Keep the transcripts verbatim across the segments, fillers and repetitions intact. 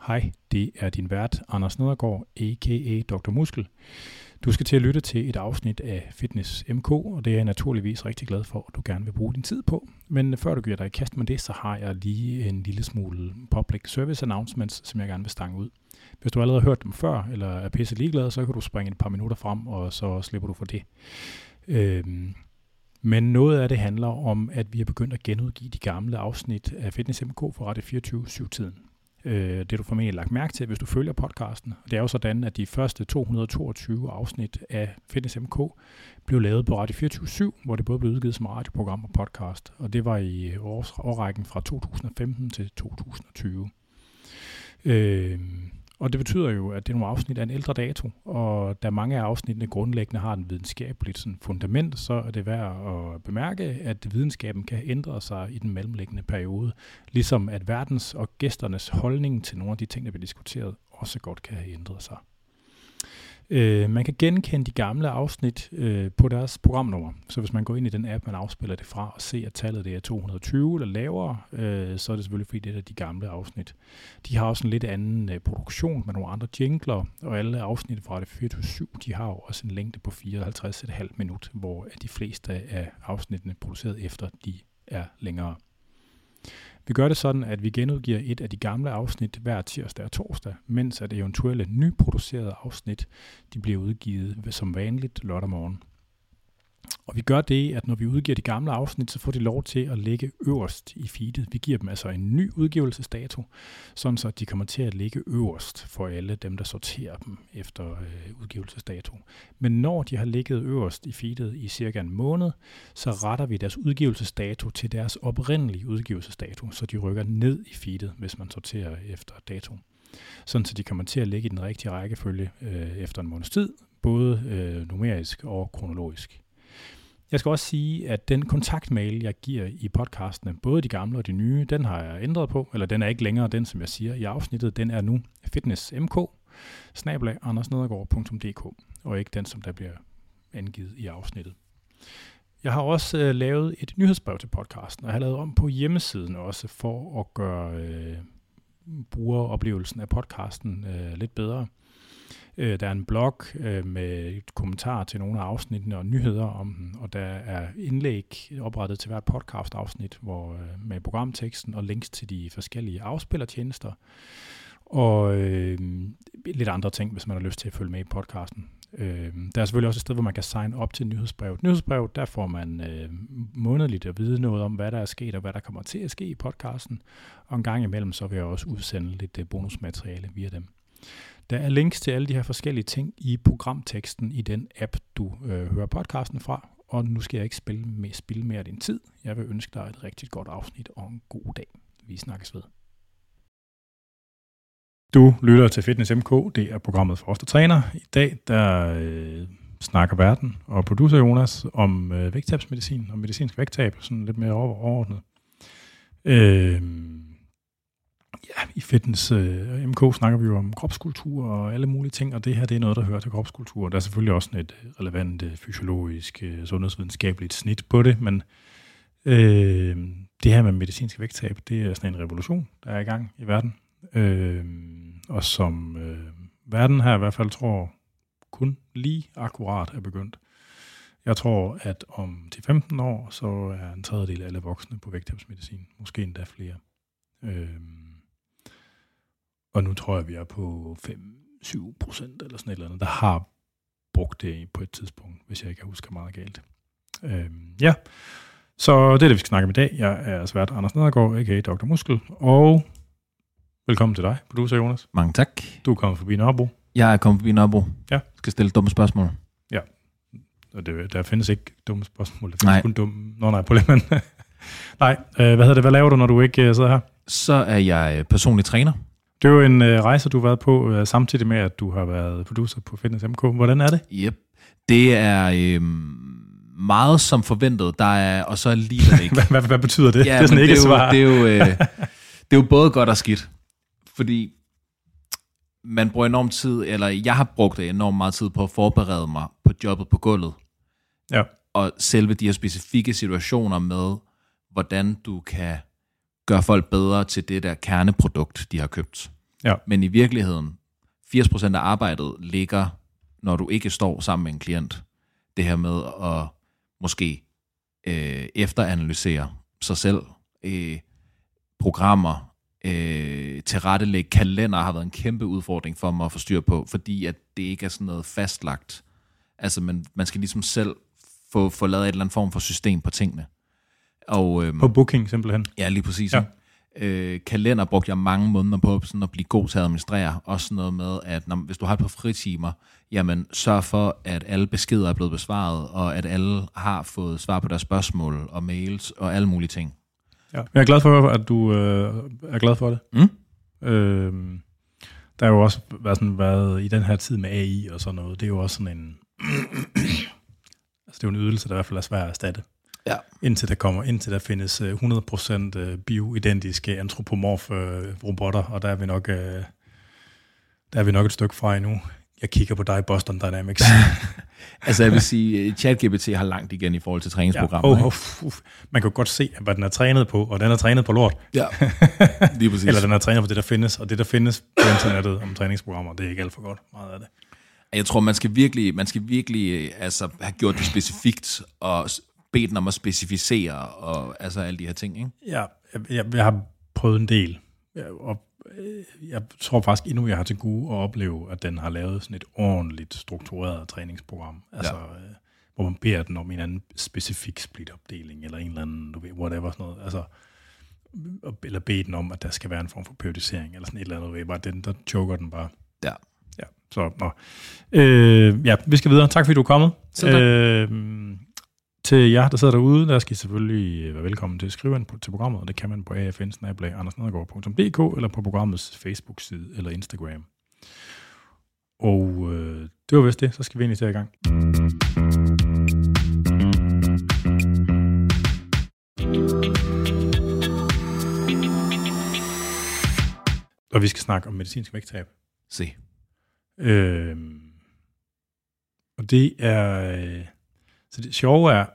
Hej, det er din vært, Anders Nedergaard, a k a. doktor Muskel. Du skal til at lytte til et afsnit af Fitness M K, og det er jeg naturligvis rigtig glad for, at du gerne vil bruge din tid på. Men før du giver dig i kast med det, så har jeg lige en lille smule public service announcements, som jeg gerne vil stange ud. Hvis du allerede har hørt dem før, eller er pisse ligeglad, så kan du springe et par minutter frem, og så slipper du for det. Øhm, men noget af det handler om, at vi er begyndt at genudgive de gamle afsnit af Fitness M K for Radio fireogtyve syv-tiden. Det er du formentlig lagt mærke til, hvis du følger podcasten. Det er jo sådan, at de første to hundrede og toogtyve afsnit af Fitness M K blev lavet på Radio fireogtyve syv, hvor det både blev udgivet som radioprogram og podcast. Og det var i års, årrækken fra to tusind og femten til to tusind og tyve. Øh, og det betyder jo, at det er nogle afsnit af en ældre dato, og da mange af afsnittene grundlæggende har en videnskabeligt sådan fundament, så er det værd at bemærke, at videnskaben kan ændre sig i den mellemliggende periode, ligesom at verdens og gæsternes holdning til nogle af de ting, der bliver diskuteret, også godt kan have ændret sig. Øh, man kan genkende de gamle afsnit øh, på deres programnummer, så hvis man går ind i den app, man afspiller det fra, og ser, at tallet det er to hundrede og tyve eller lavere, øh, så er det selvfølgelig fordi, det er de gamle afsnit. De har også en lidt anden øh, produktion med nogle andre jingler, og alle afsnit fra det fireogtyve syv, de har jo også en længde på fireoghalvtreds komma fem minut, hvor de fleste af afsnittene produceret efter, de er længere. Vi gør det sådan, at vi genudgiver et af de gamle afsnit hver tirsdag og torsdag, mens at eventuelle nyproducerede afsnit de bliver udgivet som vanligt lørdag morgen. Og vi gør det, at når vi udgiver de gamle afsnit, så får de lov til at ligge øverst i feedet. Vi giver dem altså en ny udgivelsesdato, sådan så de kommer til at ligge øverst for alle dem, der sorterer dem efter øh, udgivelsesdato. Men når de har ligget øverst i feedet i cirka en måned, så retter vi deres udgivelsesdato til deres oprindelige udgivelsesdato, så de rykker ned i feedet, hvis man sorterer efter dato. Sådan så de kommer til at ligge i den rigtige rækkefølge øh, efter en måneds tid, både øh, numerisk og kronologisk. Jeg skal også sige, at den kontaktmail, jeg giver i podcastene, både de gamle og de nye, den har jeg ændret på, eller den er ikke længere den, som jeg siger i afsnittet. Den er nu fitnessmk bindestreg andersnedergaard punktum d k, og ikke den, som der bliver angivet i afsnittet. Jeg har også øh, lavet et nyhedsbrev til podcasten, og jeg har lavet om på hjemmesiden også for at gøre øh, brugeroplevelsen af podcasten øh, lidt bedre. Der er en blog med et kommentar til nogle af afsnittene og nyheder om den, og der er indlæg oprettet til hvert podcast-afsnit hvor, med programteksten og links til de forskellige afspillertjenester, og øh, lidt andre ting, hvis man har lyst til at følge med i podcasten. Øh, der er selvfølgelig også et sted, hvor man kan signe op til nyhedsbrevet. Nyhedsbrevet, der får man øh, månedligt at vide noget om, hvad der er sket og hvad der kommer til at ske i podcasten, og en gang imellem så vil jeg også udsende lidt bonusmateriale via dem. Der er links til alle de her forskellige ting i programteksten i den app, du øh, hører podcasten fra. Og nu skal jeg ikke spille, med, spille mere af din tid. Jeg vil ønske dig et rigtig godt afsnit og en god dag. Vi snakkes ved. Du lytter til Fitness M K. Det er programmet for os, der træner. I dag der øh, snakker verden og producer Jonas om øh, vægttabsmedicin og medicinsk vægttab. Sådan lidt mere overordnet. Øh, Ja, i Fitness uh, M K snakker vi jo om kropskultur og alle mulige ting, og det her det er noget, der hører til kropskultur. Der er selvfølgelig også et relevant fysiologisk, uh, sundhedsvidenskabeligt snit på det, men øh, det her med medicinsk vægttab, det er sådan en revolution, der er i gang i verden. Øh, og som øh, verden her i hvert fald tror kun lige akkurat er begyndt. Jeg tror, at om til femten år, så er en tredjedel af alle voksne på vægttabsmedicin. Måske endda flere. Øh, Og nu tror jeg, at vi er på fem til syv procent eller sådan et eller andet, der har brugt det på et tidspunkt, hvis jeg ikke husker meget galt. Øhm, ja, så det er det, vi skal snakke om i dag. Jeg er svært Anders Nedergaard, a k a. doktor Muskel, og velkommen til dig, producer Jonas. Mange tak. Du er kommet forbi Nørrebro. Jeg er kommet forbi Nørrebro. Ja. Skal stille dumme spørgsmål. Ja, og det, der findes ikke dumme spørgsmål. Der findes nej. kun dumme... Nå nej, på det, men... nej, øh, hvad hedder det? Hvad laver du, når du ikke uh, sidder her? Så er jeg personlig træner. Det er jo en øh, rejse, du har været på, øh, samtidig med, at du har været producer på Fitness M K. Hvordan er det? Yep. Det er øh, meget som forventet. Der er, og så alligevel ikke. hvad, hvad, hvad betyder det? Ja, det er sådan ikke det er jo, svar. Det er, jo, øh, det er jo både godt og skidt. Fordi man bruger enormt tid, eller jeg har brugt enormt meget tid på at forberede mig på jobbet på gulvet. Ja. Og selve de her specifikke situationer med, hvordan du kan gøre folk bedre til det der kerneprodukt, de har købt. Ja. Men i virkeligheden, firs procent af arbejdet ligger, når du ikke står sammen med en klient. Det her med at måske øh, efteranalysere sig selv, øh, programmer, øh, tilrettelægge kalender har været en kæmpe udfordring for mig at få styr på, fordi at det ikke er sådan noget fastlagt. Altså, man, man skal ligesom selv få, få lavet et eller andet form for system på tingene. Og, øhm, på booking simpelthen? Ja, lige præcis. Ja. Øh, kalender brugte jeg mange måneder på sådan at blive god til at administrere. Også noget med, at når, hvis du har et par fritimer, jamen sørg for, at alle beskeder er blevet besvaret, og at alle har fået svar på deres spørgsmål og mails og alle mulige ting. Ja. Jeg er glad for, at du øh, er glad for det. Mm? Øh, der er jo også været, sådan, været i den her tid med A I og sådan noget, det er jo også sådan en... altså det er jo en ydelse, der i hvert fald er svær at erstatte. Ja. Indtil der kommer, indtil der findes hundrede procent bioidentiske antropomorfe robotter, og der er vi nok, der er vi nok et stykke fra endnu. Jeg kigger på dig, Boston Dynamics. Altså jeg vil sige, ChatGPT har langt igen i forhold til træningsprogrammer. Ja, oh, oh, uh, man kan godt se, hvad den er trænet på, og den er trænet på lort. Ja, lige præcis. Eller den er trænet på det, der findes, og det, der findes på internettet om træningsprogrammer, det er ikke alt for godt, meget af det. Jeg tror, man skal virkelig, man skal virkelig altså, have gjort det specifikt, og bedt den om at specificere, og altså alle de her ting, ikke? Ja, jeg, jeg, jeg har prøvet en del, og jeg tror faktisk endnu, jeg har til gode at opleve, at den har lavet sådan et ordentligt struktureret træningsprogram, altså ja. øh, hvor man beder den om en anden specifik split-opdeling, eller en eller anden, du ved, whatever, sådan noget, altså, eller beder den om, at der skal være en form for periodisering, eller sådan et eller andet, ved, bare den, der choker den bare. Ja. Ja, så, nå. Øh, ja, vi skal videre. Tak fordi du er kommet. Øh, til jer, der sidder derude, der skal I selvfølgelig være velkommen til at skrive ind på, til programmet, og det kan man på a f n bindestreg anders nedergaard punktum d k eller på programmets Facebook-side eller Instagram. Og øh, det var vist det, så skal vi egentlig til i gang. Og vi skal snakke om medicinsk vægttab. Se. Øh, og det er... Øh, så det sjove er,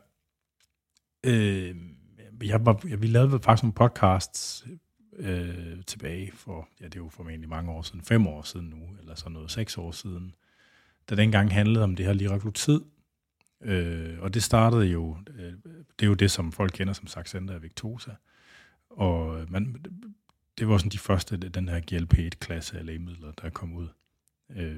øh, jeg var, jeg, vi lavede faktisk nogle podcasts øh, tilbage for, ja det er jo formentlig mange år siden, fem år siden nu, eller sådan noget, seks år siden, der dengang handlede om det her liraglutid. Øh, og det startede jo, øh, det er jo det, som folk kender som Saxenda og Victoza. Og man, det var sådan de første, den her G L P et-klasse af lægemidler, der kom ud. Øh,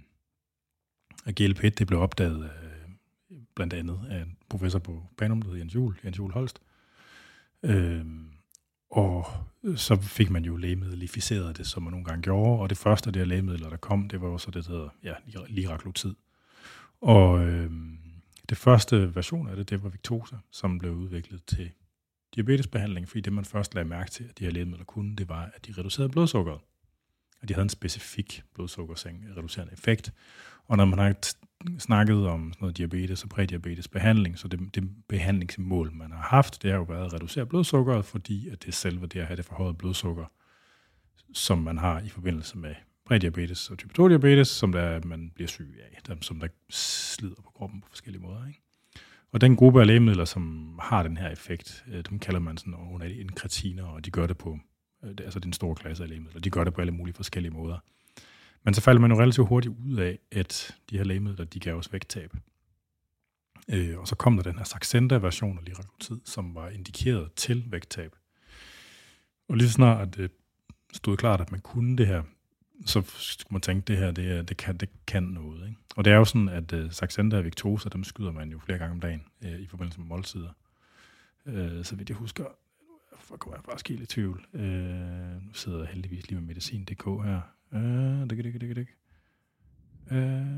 og G L P et, det blev opdaget af blandt andet af en professor på Panum, der hedder Jens Juel, Jens Juel Holst. Øhm, og så fik man jo lægemiddelificeret det, som man nogle gange gjorde, og det første af de her lægemidler, der kom, det var jo så det, der hedder ja, liraglutid. Og øhm, det første version af det, det var Victoza, som blev udviklet til diabetesbehandling, fordi det, man først lagde mærke til, at de her lægemidler kunne, det var, at de reducerede blodsukkeret. At de havde en specifik blodsukkerreducerende effekt. Og når man har snakket om sådan noget diabetes og prædiabetes behandling, så det, det behandlingsmål, man har haft, det har jo været at reducere blodsukkeret, fordi at det er selve det at have det forhøjet blodsukker, som man har i forbindelse med prædiabetes og type to diabetes, som der, man bliver syg af, dem, som der slider på kroppen på forskellige måder. Ikke? Og den gruppe af lægemidler, som har den her effekt, dem kalder man sådan under inkretiner, og de gør det på, altså den store klasse af lægemidler, de gør det på alle mulige forskellige måder. Men så falder man jo relativt hurtigt ud af, at de her lægemidler, de gav os vægttab. Øh, og så kom der den her Saxenda-version af liraglutid, som var indikeret til vægttab. Og lige så snart at det stod klart, at man kunne det her, så skulle man tænke, at det her det, det, kan, det kan noget. Ikke? Og det er jo sådan, at uh, Saxenda og Victoza, dem skyder man jo flere gange om dagen uh, i forbindelse med måltider. Uh, så vidt jeg husker, for kommer jeg faktisk helt i tvivl. Uh, nu sidder jeg heldigvis lige med medicin punktum d k her. Uh, det kan det, det, det, det. Uh,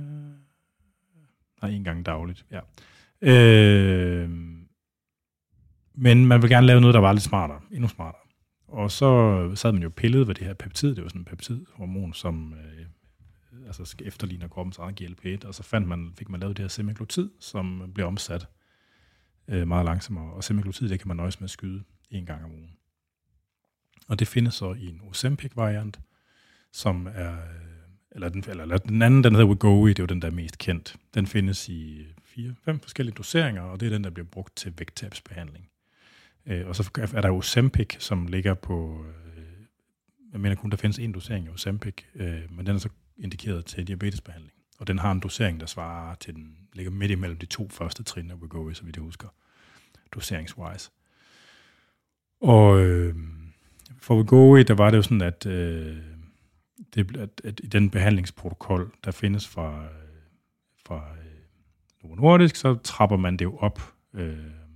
nej, en gang dagligt, ja. Uh, men man vil gerne lave noget, der var lidt smartere, endnu smartere. Og så sad man jo pillet ved det her peptid, det var sådan en peptidhormon, som øh, altså efterligner kroppens egen G L P et, og så fandt man, fik man lavet det her semaglutid, som bliver omsat øh, meget langsommere, og semaglutid, det kan man nøjes med at skyde en gang om ugen. Og det findes så i en Ozempic-variant, som er, eller den, eller den anden, den hedder Wegovy, det er jo den, der er mest kendt. Den findes i fire, fem forskellige doseringer, og det er den, der bliver brugt til vægttabsbehandling. Øh, og så er der Ozempic, som ligger på jeg mener kun, der findes en dosering af Ozempic, øh, men den er så indikeret til diabetesbehandling. Og den har en dosering, der svarer til den, ligger midt imellem de to første trin af Wegovy, så vidt jeg husker, doseringswise. Og øh, for Wegovy, der var det jo sådan, at, øh, det, at, at i den behandlingsprotokol, der findes fra, fra øh, Novo Nordisk, så trapper man det jo op. Øh,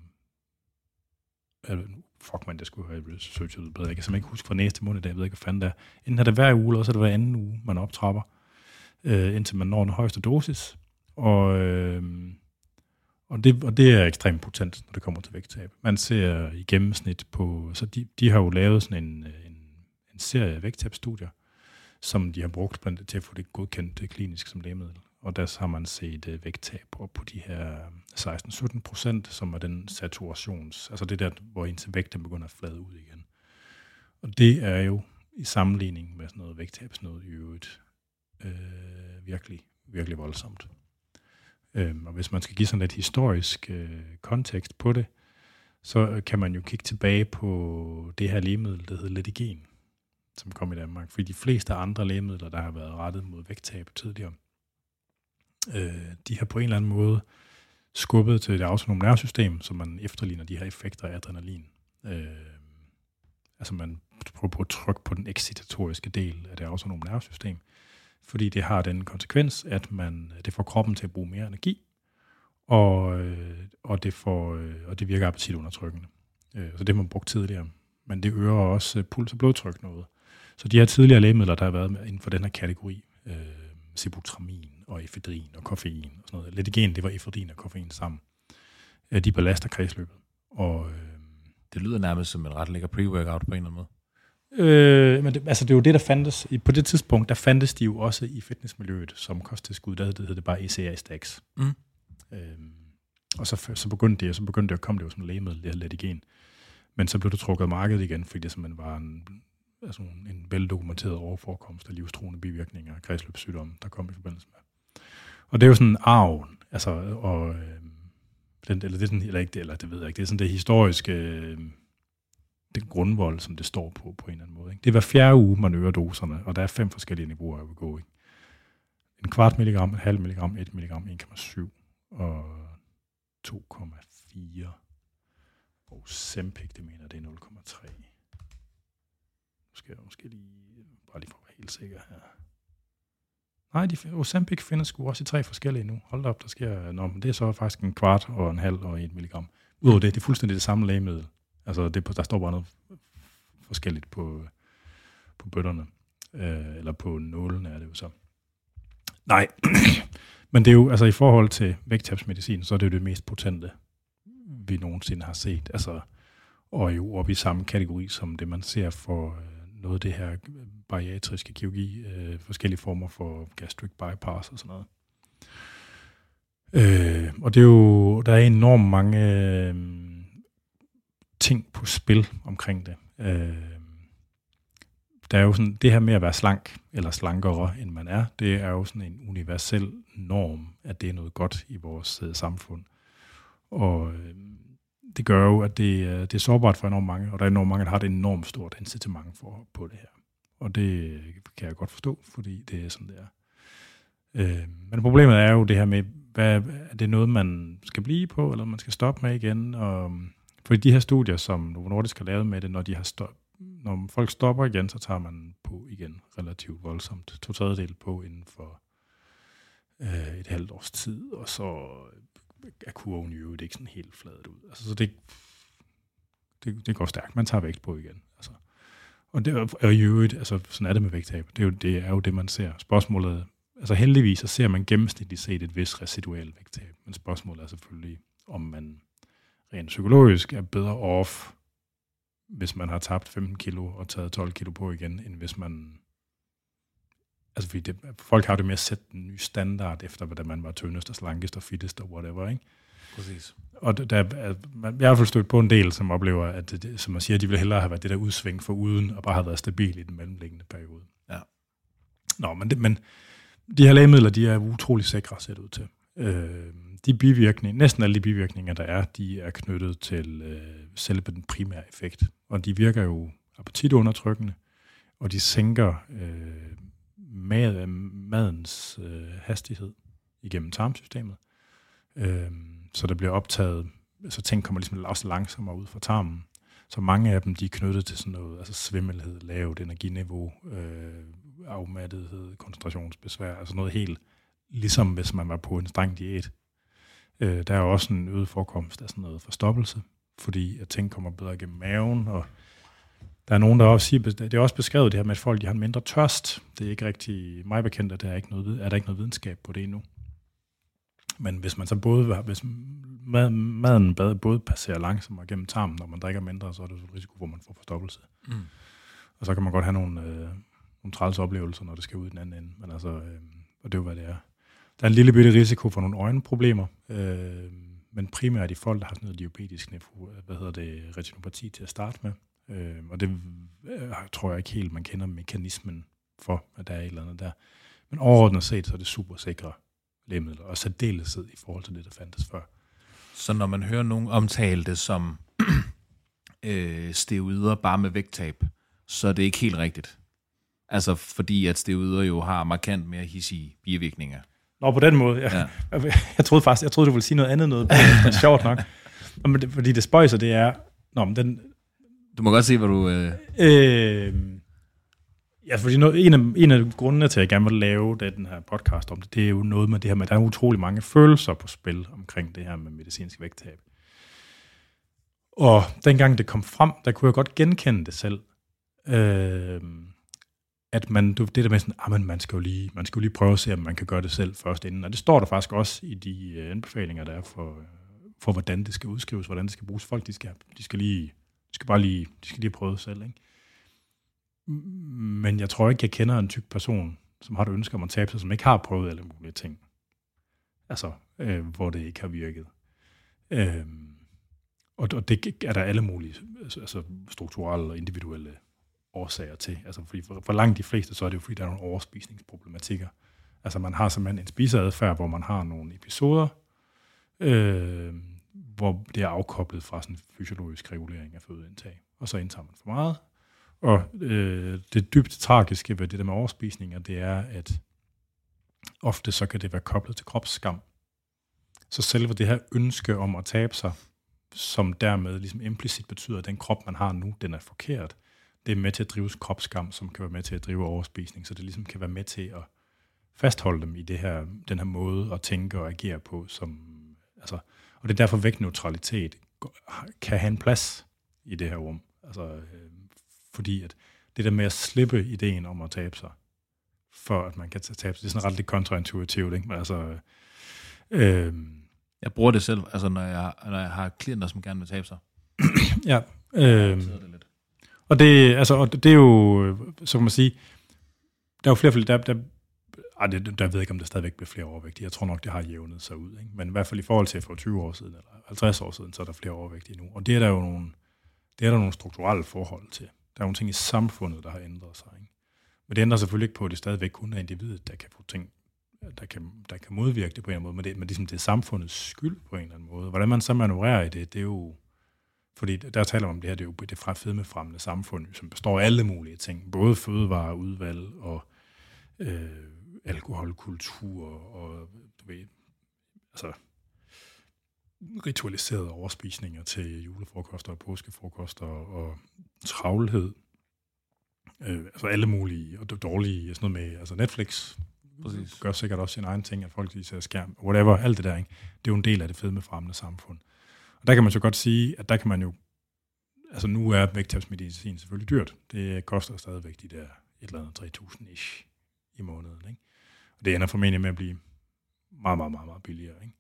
fuck man, det skulle have researchet bedre. Jeg kan simpelthen ikke huske fra næste måned, jeg ved ikke, hvad fanden det er. Enten er det hver uge, eller så er det hver anden uge, man optrapper, øh, indtil man når den højeste dosis. Og, øh, og, det, og det er ekstremt potent, når det kommer til vægttab. Man ser i gennemsnit på, så de, de har jo lavet sådan en, en, en serie af vægttabsstudier, som de har brugt blandt andet til at få det godkendt klinisk som lægemiddel. Og der har man set uh, vægttab op på de her seksten til sytten procent, som er den saturations, altså det der, hvor ens vægten begynder at flade ud igen. Og det er jo i sammenligning med sådan noget vægttabsnød i øvrigt øh, virkelig, virkelig voldsomt. Øhm, og hvis man skal give sådan lidt historisk øh, kontekst på det, så kan man jo kigge tilbage på det her lægemiddel, der hedder Letigen, som kom i Danmark. Fordi de fleste andre lægemidler, der har været rettet mod vægttab tidligere, øh, de har på en eller anden måde skubbet til det autonome nervesystem, så man efterligner de her effekter af adrenalin. Øh, altså man prøver på at trykke på den excitatoriske del af det autonome nervesystem, fordi det har den konsekvens, at man, det får kroppen til at bruge mere energi, og, øh, og, det, får, øh, og det virker appetitundertrykkende. Øh, så det har man brugt tidligere. Men det øger også puls og blodtryk noget. Så de her tidligere lægemidler, der har været inden for den her kategori, øh, Sibutramine og efedrin og koffein og sådan noget. Letigen, det var efedrin og koffein sammen. Øh, de belaster kredsløbet. Og, øh, det lyder nærmest som en ret lækker pre-workout på en eller anden måde. Øh, men det, altså det er jo det, der fandtes. På det tidspunkt, der fandtes de jo også i fitnessmiljøet som kosttilskud. Der hed det bare E C A Stacks. Mm. Øhm, og så, så begyndte det, så begyndte det at komme det jo som lægemiddel, det her Letigen. Men så blev det trukket af markedet igen, fordi det simpelthen var en, altså en veldokumenteret overforekomst af livstruende bivirkninger af kredsløbssygdomme, der kom i forbindelse med. Og det er jo sådan en arv, altså, og, øh, den, eller, det er sådan, eller ikke det, eller det ved jeg ikke, det er sådan det historiske, øh, den grundvold, som det står på, på en eller anden måde. Ikke? Det er hver fjerde uge, man øger doserne, og der er fem forskellige niveauer af Wegovy. En kvart milligram, en halv milligram, et milligram, en komma syv og to komma fire. Og Ozempic, det mener, det er nul komma tre. Nu skal jeg måske lige, bare lige for at være helt sikker her. Nej, de, Ozempic findes sgu også i tre forskellige nu. Hold da op, der sker, nå, men det er så faktisk en kvart og en halv og et milligram. Udover det, det er fuldstændig det samme lægemiddel. Altså, det, der står bare noget forskelligt på, på bøtterne. Øh, eller på nålen er det jo så. Nej, men det er jo, altså i forhold til vægttabsmedicin, så er det jo det mest potente, vi nogensinde har set. Altså, og jo oppe i samme kategori som det, man ser for øh, noget af det her bariatriske kirurgi, øh, forskellige former for gastric bypass og sådan noget. Øh, og det er jo, der er enormt mange øh, ting på spil omkring det. Øh, der er jo sådan, det her med at være slank, eller slankere end man er, det er jo sådan en universel norm, at det er noget godt i vores øh, samfund. Og øh, det gør jo, at det, øh, det er sårbart for enormt mange, og der er enormt mange, der har et enormt stort incitament for på det her. Og det kan jeg godt forstå, fordi det er sådan, det er. Øh, men problemet er jo det her med, hvad, er det noget, man skal blive på, eller man skal stoppe med igen? Og, fordi de her studier, som Novo Nordisk har lavet med det, når, de har stop, når folk stopper igen, så tager man på igen relativt voldsomt. To tredjedel på inden for øh, et halvt års tid, og så er kurven jo ikke sådan helt fladet ud. Altså, så det, det, det går stærkt. Man tager vægt på igen. Altså. Og det er jo altså sådan er det med vægttab. Det er jo det, er jo det man ser. Spørgsmålet, altså heldigvis, så ser man gennemsnitligt set et vis residuelt vægttab. Men spørgsmålet er selvfølgelig, om man rent psykologisk er bedre off, hvis man har tabt femten kilo og taget tolv kilo på igen, end hvis man... Altså fordi det, folk har det med at sætte en ny standard efter, hvordan man var tyndest og slankest og fittest og whatever, ikke? Præcis. Og der, der, jeg har i hvert fald stødt på en del, som oplever, at det, som man siger, de ville hellere have været det der udsving for uden, og bare have været stabil i den mellemliggende periode. Ja. Nå, men, det, men de her lægemidler, de er utrolig sikre set ud til. Øh, de bivirkninger, næsten alle de bivirkninger, der er, de er knyttet til øh, selve den primære effekt. Og de virker jo appetitundertrykkende, og de sænker øh, mad, madens øh, hastighed igennem tarmsystemet. Øh, så der bliver optaget, så ting kommer ligesom også langsommere ud fra tarmen. Så mange af dem, de er knyttet til sådan noget, altså svimmelhed, lavt energiniveau, øh, afmattethed, koncentrationsbesvær, altså noget helt, ligesom hvis man var på en streng diæt. Øh, der er også en øget forekomst af sådan noget forstoppelse, fordi at ting kommer bedre gennem maven, og der er nogen, der også siger, det er også beskrevet det her med, at folk de har en mindre tørst. Det er ikke rigtig mig bekendt, at der er ikke noget, er der ikke noget videnskab på det endnu. Men hvis man så både, hvis mad, maden både passerer langsommere gennem tarmen, når man drikker mindre, så er der så risiko for, at man får forstoppelse. Mm. Og så kan man godt have nogle, øh, nogle træls oplevelser, når det skal ud i den anden ende. Men altså, øh, og det er jo, hvad det er. Der er en lille bitte risiko for nogle øjenproblemer, øh, men primært i folk, der har sådan noget diabetisk nefro, hvad hedder det, retinopati til at starte med. Øh, og det øh, tror jeg ikke helt, man kender mekanismen for, at der er et eller andet der. Men overordnet set, så er det super sikre lægemidler, og særdeleshed i forhold til det, der fandtes før. Så når man hører nogen omtale det som øh, steroider bare med vægttab, så er det ikke helt rigtigt. Altså fordi, at steroider jo har markant mere hissige bivirkninger. Nå, på den måde, ja. Ja. Jeg troede faktisk, jeg troede, du ville sige noget andet, noget det er sjovt nok. Men det, fordi det spøjser, det er... Nå, men den... Du må godt se, hvad du... Øh... Øh... Ja, fordi noget, en, af, en af grundene til, at jeg gerne vil lave det, den her podcast om det, det er jo noget med det her med, at der er utrolig mange følelser på spil omkring det her med medicinsk vægttab. Og dengang det kom frem, der kunne jeg godt genkende det selv. Øh... at man, det der med sådan, ah, man, skal jo lige, man skal jo lige prøve at se, om man kan gøre det selv først inden. Og det står der faktisk også i de uh, anbefalinger, der er for, for, hvordan det skal udskrives, hvordan det skal bruges. Folk, de skal, de skal lige, de skal bare lige, de skal lige prøve det selv, ikke? Men jeg tror ikke, jeg kender en tyk person, som har et ønske om at tabe sig, som ikke har prøvet alle mulige ting. Altså, øh, hvor det ikke har virket. Øh, og, og det er der alle mulige, altså strukturelle og individuelle årsager til. Altså, fordi for, for langt de fleste, så er det jo, fordi der er nogle overspisningsproblematikker. Altså, man har simpelthen en spiseadfærd, hvor man har nogle episoder, øh, hvor det er afkoblet fra sådan en fysiologisk regulering af fødeindtag. Og så indtager man for meget. Og øh, det dybt tragiske ved det der med overspisninger, det er, at ofte så kan det være koblet til kropsskam. Så selve det her ønske om at tabe sig, som dermed ligesom implicit betyder, at den krop, man har nu, den er forkert, det er med til at drive kropsskam, som kan være med til at drive overspisning, så det ligesom kan være med til at fastholde dem i det her, den her måde at tænke og agere på, som, altså, og det er derfor vægtneutralitet kan have en plads i det her rum. Altså, øh, fordi at det der med at slippe ideen om at tabe sig, for at man kan tabe sig, det er sådan ret lidt kontraintuitivt, ikke? Men altså, øh, jeg bruger det selv, altså når jeg, når jeg har klienter, som gerne vil tabe sig. ja, øh, Og det, altså, og det er jo, så kan man sige, der er jo flere, der, der, ej, det, der ved jeg ikke, om der stadigvæk bliver flere overvægtige. Jeg tror nok, det har jævnet sig ud. Ikke? Men i hvert fald i forhold til for tyve år siden, eller halvtreds år siden, så er der flere overvægtige nu. Og det er der jo nogle, det er der nogle strukturelle forhold til. Der er nogle ting i samfundet, der har ændret sig. Ikke? Men det ændrer selvfølgelig ikke på, at det stadigvæk kun er individet, der kan få ting, der kan, der kan modvirke det på en eller anden måde. Men det, men det, det er samfundets skyld på en eller anden måde. Hvordan man så manøvrerer i det, det er jo... Fordi der taler om det her, det er jo det fra fedmefremmende samfund, som består af alle mulige ting. Både fødevarer, udvalg og øh, alkoholkultur og du ved, altså ritualiserede overspisninger til julefrokoster og påskefrokoster og travlhed. Øh, altså alle mulige og dårlige, sådan noget med altså Netflix. Præcis. Gør sikkert også sin egen ting, at folk lige ser skærm, whatever, alt det der, ikke? Det er jo en del af det fedmefremmende samfund. Og der kan man så godt sige, at der kan man jo, altså nu er vægttabsmedicin selvfølgelig dyrt. Det koster stadigvæk de der et eller andet tre tusind ish i måneden, ikke? Og det ender formentlig med at blive meget, meget, meget, meget billigere, ikke?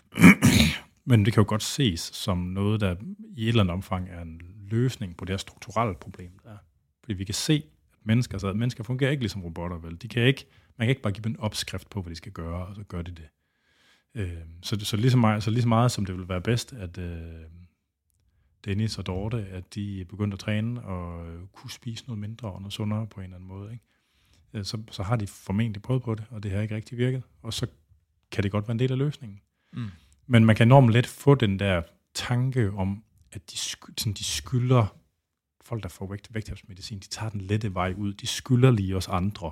Men det kan jo godt ses som noget, der i et eller andet omfang er en løsning på det her strukturelle problem, der er. Fordi vi kan se, at mennesker, så mennesker fungerer ikke ligesom robotter, vel? De kan ikke, man kan ikke bare give dem en opskrift på, hvad de skal gøre, og så gør de det. Så, så, lige så meget, så lige så meget, som det vil være bedst, at øh, Dennis og Dorte, at de begyndte at træne og øh, kunne spise noget mindre og noget sundere på en eller anden måde, ikke? Så, så har de formentlig prøvet på det, og det har ikke rigtig virket. Og så kan det godt være en del af løsningen. Mm. Men man kan enormt let få den der tanke om, at de, sky, sådan, de skylder folk, der får vægt, vægttabsmedicin, de tager den lette vej ud. De skylder lige os andre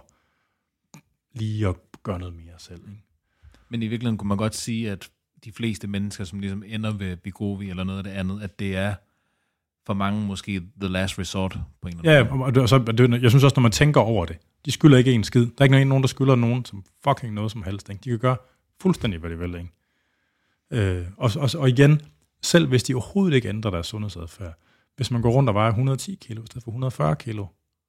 lige at gøre noget mere selv. Ikke? Men i virkeligheden kunne man godt sige, at de fleste mennesker, som ligesom ender ved Wegovy eller noget af det andet, at det er for mange måske the last resort på en eller anden måde. Ja, og så, det, jeg synes også, når man tænker over det, de skylder ikke en skid. Der er ikke nogen, der skylder nogen som fucking noget som helst. Ikke? De kan gøre fuldstændig, hvad de vil. Ikke? Øh, og, og, og igen, selv hvis de overhovedet ikke ændrer deres sundhedsadfærd, hvis man går rundt og vejer et hundrede og ti kilo i stedet for et hundrede og fyrre kilo,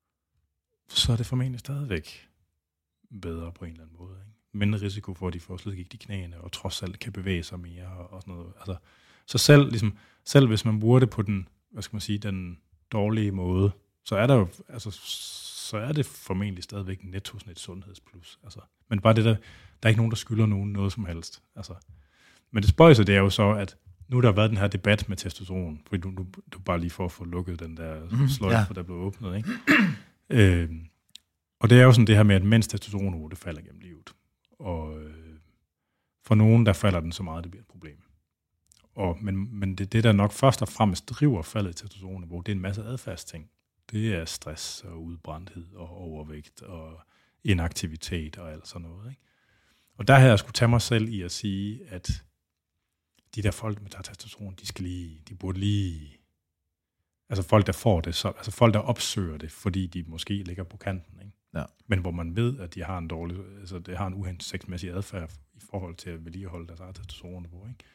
så er det formentlig stadigvæk bedre på en eller anden måde. Ikke? Mindre risiko for, at de får slidgigt i knæene, og trods alt kan bevæge sig mere og, og sådan noget. Altså, så selv, ligesom, selv hvis man bruger det på den, hvad skal man sige, den dårlige måde, så er der jo, altså, så er det formentlig stadigvæk netto sådan et sundhedsplus. Altså, men bare det der, der er ikke nogen, der skylder nogen noget som helst. Altså, men det spøjse, det er jo så, at nu der har været den her debat med testosteron, fordi du, du, du bare lige for at få lukket den der mm, sløjfe, ja. Der blev åbnet, ikke? øh, og det er jo sådan det her med, at mens testosteron det falder gennem livet. Og øh, for nogen, der falder den så meget, det bliver et problem. Og, men men det, det, der nok først og fremmest driver faldet i testosteronniveau, det er en masse adfærdsting. Det er stress og udbrændthed og overvægt og inaktivitet og alt sådan noget. Ikke? Og der har jeg skulle tage mig selv i at sige, at de der folk, der tager testosteron, de skal lige, de burde lige, altså folk, der får det, så, altså folk, der opsøger det, fordi de måske ligger på kanten, ikke? Ja. Men hvor man ved, at de har en dårlig, altså det har en uhensigtsmæssig adfærd i forhold til at vedligeholde deres eget testosteronniveau, ikke?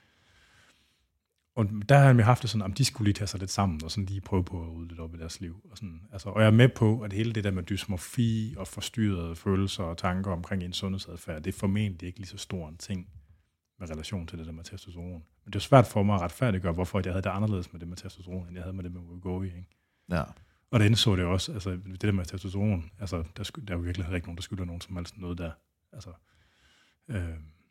Og der har jeg haft det sådan, at de skulle lige tage sig lidt sammen, og sådan lige prøve på at udlede op i deres liv. Og, sådan, altså, og jeg er med på, at hele det der med dysmorfi og forstyrrede følelser og tanker omkring en sundhedsadfærd, det er formentlig ikke lige så stor en ting med relation til det der med testosteron. Men det er svært for mig at retfærdiggøre, hvorfor jeg havde det anderledes med det med testosteron, end jeg havde med det med Wegovy, ikke? Ja. Og det indså det også, altså det der med testosteron, altså der, sky, der er jo virkelig ikke nogen, der skylder nogen som helst noget der. Altså, øh,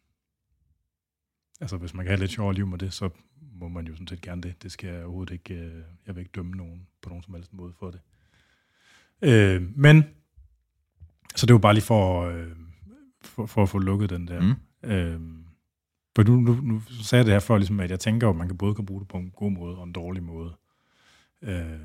altså hvis man kan have lidt sjovere liv med det, så må man jo sådan set gerne det. Det skal jeg overhovedet ikke, øh, jeg vil ikke dømme nogen på nogen som helst måde for det. Øh, men, så det var bare lige for, øh, for, for at få lukket den der. Mm. Øh, for nu, nu, nu sagde jeg det her før, ligesom, at jeg tænker, at man kan både kan bruge det på en god måde og en dårlig måde. Øh,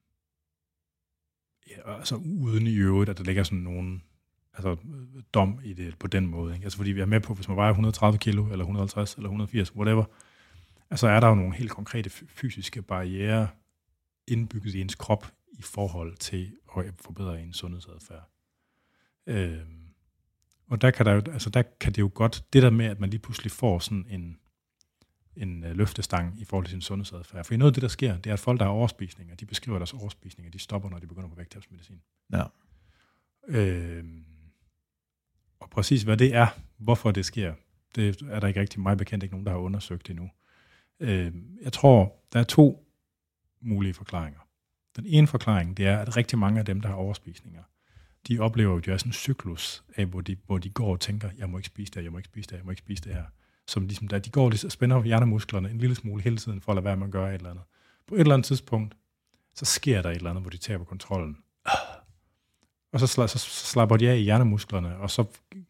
ja, altså uden i øvrigt, at der ligger sådan nogen altså, dom i det på den måde. Ikke? Altså fordi vi er med på, hvis man vejer et hundrede og tredive kilo, eller et hundrede og halvtreds, eller et hundrede og firs, whatever, altså er der jo nogle helt konkrete fysiske barrierer indbygget i ens krop i forhold til at forbedre ens sundhedsadfærd. Øh, og der kan, der, jo, altså der kan det jo godt, det der med, at man lige pludselig får sådan en, en uh, løftestang i forhold til sin sundhedsadfærd. For noget af det, der sker, det er, at folk, der har overspisninger, de beskriver deres overspisninger, de stopper, når de begynder på vægttabsmedicin. Ja. Øh, og præcis hvad det er, hvorfor det sker, det er der ikke rigtig meget bekendt, ikke nogen, der har undersøgt endnu. Øh, jeg tror, der er to mulige forklaringer. Den ene forklaring, det er, at rigtig mange af dem, der har overspisninger, de oplever jo, at de er sådan en cyklus af, hvor de, hvor de går og tænker, jeg må ikke spise det, jeg må ikke spise det, jeg må ikke spise det her. Som ligesom der, de går og spænder hjernemusklerne en lille smule hele tiden, for at lade være med at gøre et eller andet. På et eller andet tidspunkt, så sker der et eller andet, hvor de taber kontrollen. Og så, så, så slapper de af i hjernemusklerne, og så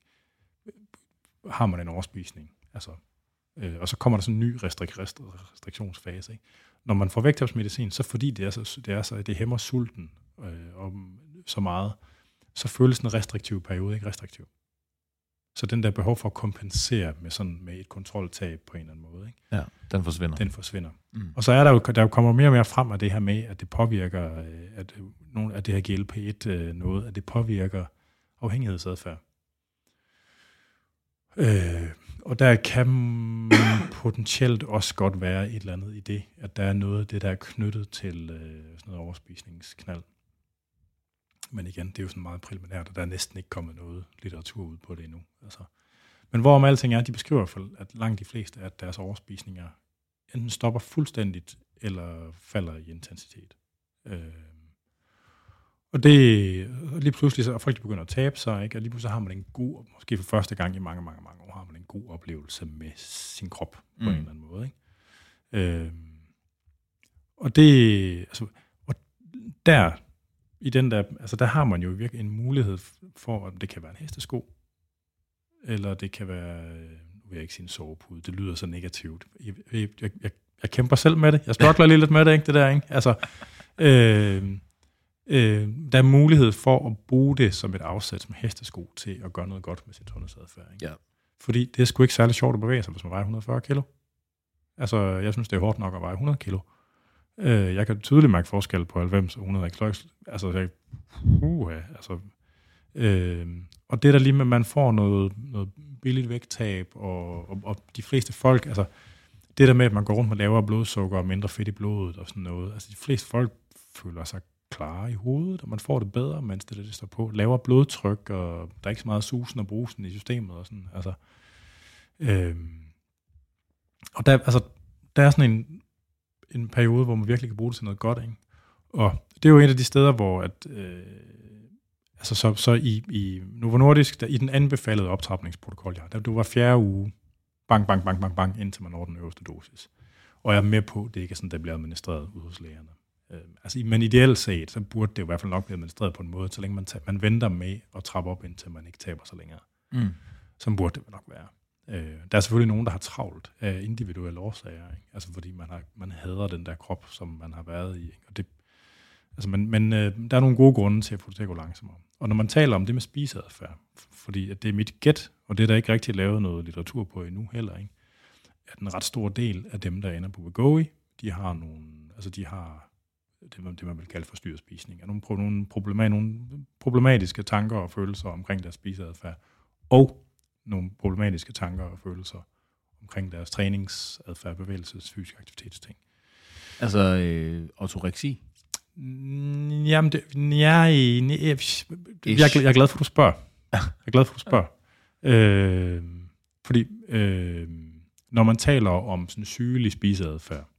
har man en overspisning. Altså, øh, og så kommer der sådan en ny restrik- restrik- restriktionsfase. Ikke? Når man får vægttabsmedicin, så fordi det er så, det er så, det hæmmer sulten øh, og så meget, så føles den restriktive periode ikke restriktiv. Så den der behov for at kompensere med sådan med et kontroltab på en eller anden måde, ikke? Ja, den forsvinder. Den forsvinder. Mm. Og så er der jo der kommer mere og mere frem af det her med, at det påvirker, at nogle af det her G L P et noget, at det påvirker afhængighedsadfærd. Øh, og der kan potentielt også godt være et eller andet i det, at der er noget af det, der er knyttet til øh, sådan noget overspisningsknald. Men igen, det er jo sådan meget præliminært, og der er næsten ikke kommet noget litteratur ud på det endnu. Altså. Men hvorom alting er, de beskriver i hvert fald, at langt de fleste af deres overspisninger enten stopper fuldstændigt, eller falder i intensitet. Øh. Og det, lige pludselig så er folk, de begynder at tabe sig, ikke? Og lige pludselig har man en god, måske for første gang i mange, mange, mange år, har man en god oplevelse med sin krop på mm. en eller anden måde. Ikke? Øh. Og det, altså, og der, i den der, altså der har man jo virkelig en mulighed for, at det kan være en hestesko, eller det kan være, nu vil jeg ikke sige en sovepude, det lyder så negativt. Jeg, jeg, jeg, jeg kæmper selv med det, jeg struggler lige lidt med det, ikke, det der, ikke? Altså, øh, øh, der er mulighed for at bruge det som et afsæt som hestesko til at gøre noget godt med sin sundhedsadfærd. Ikke? Ja. Fordi det er sgu ikke særlig sjovt at bevæge sig, hvis man vejer et hundrede og fyrre kilo. Altså, jeg synes, det er hårdt nok at veje hundrede kilo. Øh, jeg kan tydeligt mærke forskel på halvfems og hundrede kilo. Altså, jeg, uh, altså øh, og det der lige med, at man får noget, noget billigt vægttab, og, og, og de fleste folk, altså, det der med, at man går rundt med lavere blodsukker og mindre fedt i blodet og sådan noget, altså, de fleste folk føler sig klare i hovedet, og man får det bedre, mens det, det står på. Lavere blodtryk, og der er ikke så meget susen og brusen i systemet og sådan, altså. Øh, og der, altså, der er sådan en, en periode, hvor man virkelig kan bruge det til noget godt, ikke? Og det er jo et af de steder, hvor at, øh, altså så, så i, i Novo Nordisk, der, i den anbefalede optrapningsprotokol, ja, der, det var fjerde uge, bang, bang, bang, bang, bang, indtil man når den øverste dosis. Og jeg er med på, det ikke er sådan, der bliver administreret ude hos lægerne. Øh, altså, men ideelt set, så burde det i hvert fald nok blive administreret på en måde, så længe man, tager, man venter med at trappe op, indtil man ikke taber så længere. Mm. Så burde det nok være. Øh, der er selvfølgelig nogen, der har travlt af individuelle årsager, ikke? Altså fordi man, har, man hader den der krop, som man har været i. Ikke? Og det, altså, men men øh, der er nogle gode grunde til at få det til at gå langsommere. Og når man taler om det med spiseadfærd, fordi at det er mit gæt, og det er der ikke rigtig lavet noget litteratur på endnu heller, ikke? At en ret stor del af dem, der ender på Wegovy, de har nogle, altså de har det, det man vil kalde forstyrret spisning, nogle, nogle, problema, nogle problematiske tanker og følelser omkring deres spiseadfærd, og nogle problematiske tanker og følelser omkring deres træningsadfærd, bevægelses, fysisk aktivitetsting. Altså øh, ortoreksi? Jamen, det, jeg, jeg, jeg, jeg, jeg er glad for, at du spørger. Jeg er glad for, at du spørger. øh, fordi øh, når man taler om sådan sygelig spiseadfærd,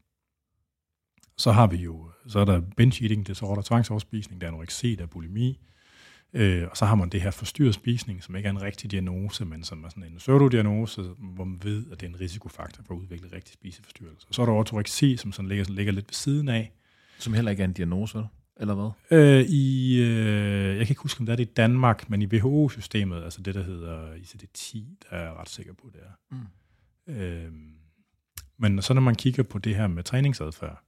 så har vi jo, så er der binge eating disorder, tvangsoverspisning, der er anoreksi, der er bulimi, øh, og så har man det her forstyrret spisning, som ikke er en rigtig diagnose, men som er sådan en pseudodiagnose, hvor man ved, at det er en risikofaktor for at udvikle rigtig spiseforstyrrelse. Og så er der ortoreksi, som sådan ligger, sådan ligger lidt ved siden af. Som heller ikke er en diagnose, eller hvad? Øh, i, øh, jeg kan ikke huske, om det er det i Danmark, men i W H O-systemet, altså det, der hedder I C D ti, der er jeg ret sikker på, det er. Mm. Øh, men så når man kigger på det her med træningsadfærd,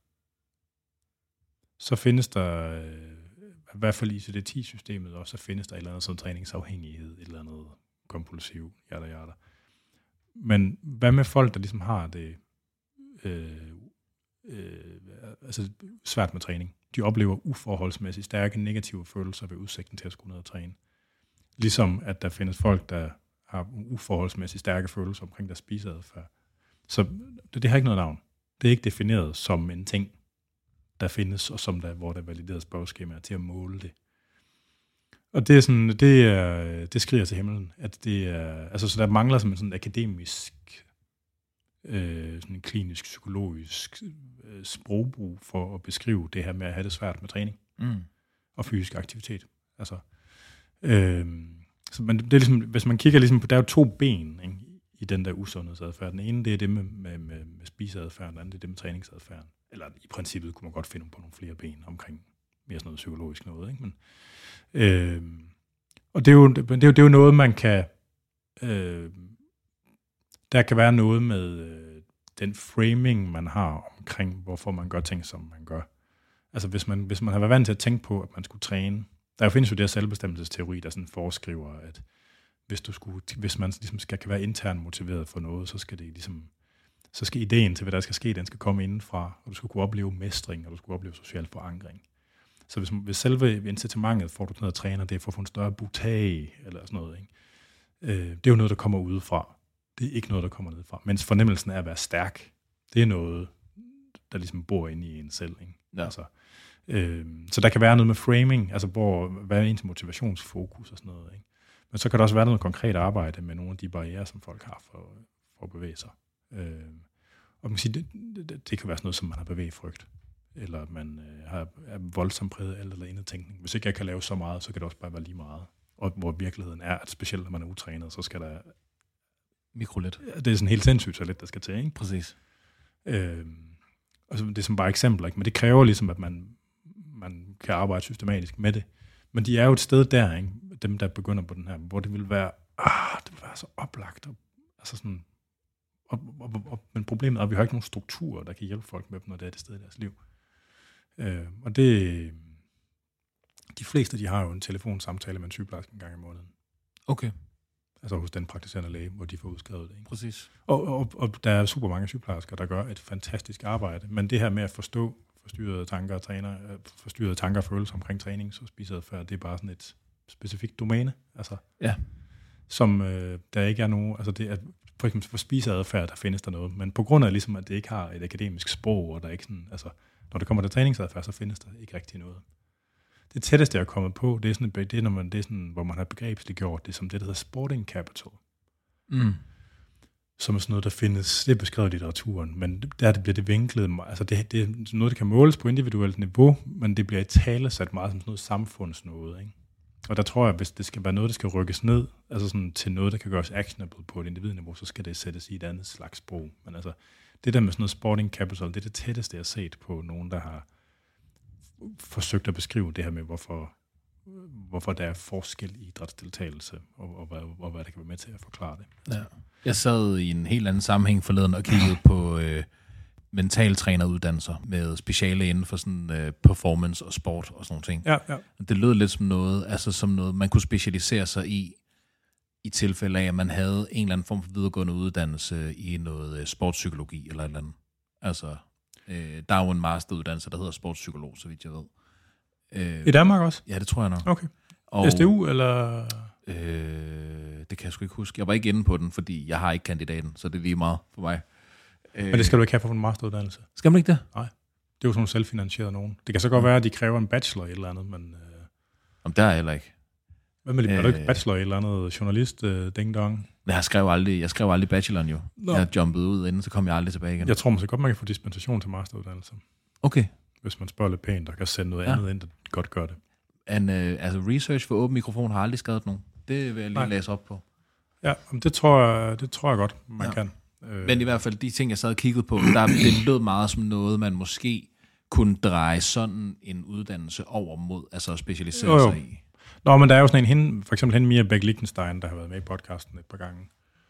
så findes der, øh, i hvert fald i I C D ti-systemet, og så findes der et eller andet som træningsafhængighed, et eller andet kompulsiv, jada jada. Men hvad med folk, der ligesom har det øh, øh, altså svært med træning? De oplever uforholdsmæssigt stærke negative følelser ved udsigten til at skulle ned og træne. Ligesom at der findes folk, der har uforholdsmæssigt stærke følelser omkring deres spiseadfærd. Så det, det har ikke noget navn. Det er ikke defineret som en ting, der findes, og som der, hvor der er valideret spørgeskemaer til at måle det. Og det er sådan, det er, det skriger til himlen, at det er, altså så der mangler sådan en sådan akademisk, øh, sådan en klinisk, psykologisk øh, sprogbrug for at beskrive det her med at have det svært med træning mm. og fysisk aktivitet. Altså, øh, så man, det er ligesom, hvis man kigger ligesom på, der er jo to ben, ikke, i den der usundhedsadfærd. Den ene, det er det med, med, med, med spiseadfærden, den anden, det er det med træningsadfærden. Eller i princippet kunne man godt finde på nogle flere ben omkring mere sådan noget psykologisk noget, ikke? Men, øh, og det er, jo, det, er jo, det er jo noget, man kan... Øh, der kan være noget med øh, den framing, man har omkring, hvorfor man gør ting, som man gør. Altså hvis man, hvis man har været vant til at tænke på, at man skulle træne... Der findes jo det her selvbestemmelsesteori, der sådan foreskriver, at hvis, du skulle, hvis man ligesom skal kan være internt motiveret for noget, så skal det ligesom... så skal ideen til, hvad der skal ske, den skal komme indenfra, og du skal kunne opleve mestring, og du skal opleve social forankring. Så hvis, hvis selve incitamentet for, at du sådan noget træner, det er for at få en større butag, eller sådan noget, ikke? Øh, det er jo noget, der kommer udefra. Det er ikke noget, der kommer nedefra. Mens fornemmelsen af at være stærk, det er noget, der ligesom bor inde i en selv, ikke? Ja. Altså, øh, så der kan være noget med framing, altså hvor, hvad er ens motivationsfokus og sådan noget, ikke? Men så kan der også være noget konkret arbejde med nogle af de barrierer, som folk har for, for at bevæge sig. Øh, og man kan sige, det, det, det kan være sådan noget, som man har bevægefrygt, eller at man øh, har, er voldsomt præget af alt eller andet tænkning. Hvis ikke jeg kan lave så meget, så kan det også bare være lige meget. Og hvor virkeligheden er, at specielt når man er utrænet, så skal der... Mikrolet. Det er sådan helt sindssygt så lidt, der skal til, ikke? Præcis. Øh, og så, det er som bare eksempler, ikke? Men det kræver ligesom, at man, man kan arbejde systematisk med det. Men de er jo et sted der, ikke? Dem, der begynder på den her, hvor det vil være, ah, det vil være så oplagt, og, altså sådan... Og, og, og, men problemet er, at vi har ikke nogen strukturer, der kan hjælpe folk med dem, når det er det sted i deres liv. Øh, og det... De fleste, de har jo en telefonsamtale med en sygeplejerske en gang i måneden. Okay. Altså hos den praktiserende læge, hvor de får udskrevet det. Ikke? Præcis. Og, og, og der er super mange sygeplejersker, der gør et fantastisk arbejde. Men det her med at forstå forstyrrede tanker og træner, forstyrrede tanker og følelser omkring træning, så spiseadfærd, det er bare sådan et specifikt domæne. Altså, ja. Som øh, der ikke er nogen... Altså det er, for eksempel for spiseadfærd, der findes der noget. Men på grund af ligesom, at det ikke har et akademisk sprog, og der ikke sådan... Altså, når det kommer til træningsadfærd, så findes der ikke rigtig noget. Det tætteste, jeg er kommet på, det er sådan, det er, når man, det er sådan, hvor man har begrebsliggjort det som det, der hedder sporting capital. Mm. Som er sådan noget, der findes, det er beskrevet i litteraturen, men der det bliver det vinklet, altså det, det er noget, der kan måles på individuelt niveau, men det bliver i tale sat meget som sådan noget samfundsnoget, ikke? Og der tror jeg, hvis det skal være noget, der skal rykkes ned, altså sådan til noget, der kan gøres actionable på et individniveau, så skal det sættes i et andet slags sprog. Men altså, det der med sådan noget sporting capital, det er det tætteste, jeg har set på nogen, der har forsøgt at beskrive det her med, hvorfor, hvorfor der er forskel i idrætsdeltagelse, og, og, og, og hvad der kan være med til at forklare det. Ja. Jeg sad i en helt anden sammenhæng forleden og kiggede på øh, mentaltræneruddannelser med speciale inden for sådan øh, performance og sport og sådan nogle ting. Ja, ja. Det lød lidt som noget, altså som noget, man kunne specialisere sig i, i tilfælde af, at man havde en eller anden form for videregående uddannelse i noget øh, sportspsykologi eller et eller andet. Altså, øh, der er jo en masteruddannelse, der hedder sportspsykolog, så vidt jeg ved. Øh, I Danmark også? Ja, det tror jeg nok. Okay. Og, S D U, eller? Øh, det kan jeg sgu ikke huske. Jeg var ikke inde på den, fordi jeg har ikke kandidaten, så det er lige meget for mig. Men det skal du ikke have for en masteruddannelse? Skal man ikke det? Nej. Det er jo sådan selvfinansieret nogen. Det kan så godt være, at de kræver en bachelor i et eller andet, men... Øh... Om der er heller ikke. Hvad med det? Er du ikke bachelor i et eller andet journalist, øh, ding dong? Jeg skrev aldrig, jeg skrev aldrig bacheloren jo. Nå. Jeg jumpede ud inden, så kom jeg aldrig tilbage igen. Jeg tror måske godt, man kan få dispensation til masteruddannelse. Okay. Hvis man spørger lidt pænt, der kan sende noget ja. andet ind, der godt gør det. En, øh, altså research for åben mikrofon har aldrig skadet nogen. Det vil jeg lige Nej. læse op på. Ja, det tror jeg, det tror jeg godt, man ja. kan. Men i hvert fald de ting, jeg sad og kiggede på, der, det lød meget som noget, man måske kunne dreje sådan en uddannelse over mod, altså specialisere jo, jo. sig i. Nå, men der er jo sådan en, hende, for eksempel hende Mia Bech-Lichtenstein, der har været med i podcasten et par gange.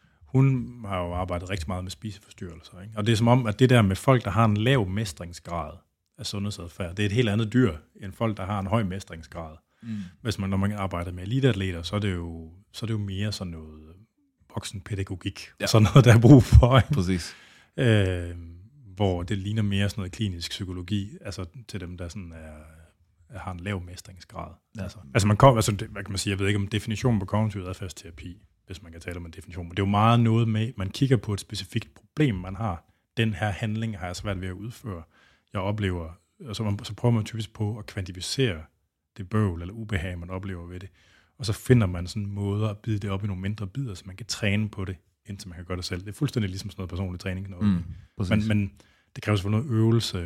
Hun har jo arbejdet rigtig meget med spiseforstyrrelser, ikke? Og det er som om, at det der med folk, der har en lav mestringsgrad af sundhedsadfærd, det er et helt andet dyr, end folk, der har en høj mestringsgrad. Mm. Hvis man, når man arbejder med eliteatleter, så er det jo, så er det jo mere sådan noget voksenpædagogik, ja. Sådan noget, der er brug for. Ikke? Præcis. Øh, hvor det ligner mere sådan noget klinisk psykologi, altså til dem, der sådan er, har en lav mestringsgrad. Ja. Altså, altså man kom, altså det, hvad kan man sige, jeg ved ikke om definitionen på kognitiv adfærdsterapi, hvis man kan tale om en definition, men det er jo meget noget med, man kigger på et specifikt problem, man har. Den her handling har jeg svært ved at udføre. Jeg oplever, og så, man, så prøver man typisk på at kvantificere det bøvl eller ubehag, man oplever ved det. Og så finder man sådan måder at bide det op i nogle mindre bidder, så man kan træne på det, indtil man kan gøre det selv. Det er fuldstændig ligesom sådan noget personlig træning. Noget. Mm, men, men det kræver selvfølgelig noget øvelse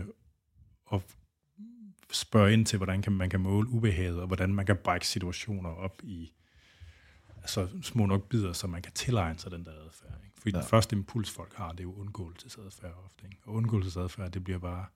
og spørge ind til, hvordan kan man kan måle ubehaget, og hvordan man kan brække situationer op i altså, små nok bidder, så man kan tilegne sig den der adfærd. Ikke? Fordi ja. Den første impuls, folk har, det er jo undgåelsesadfærd ofte. Ikke? Og undgåelsesadfærd, det bliver bare,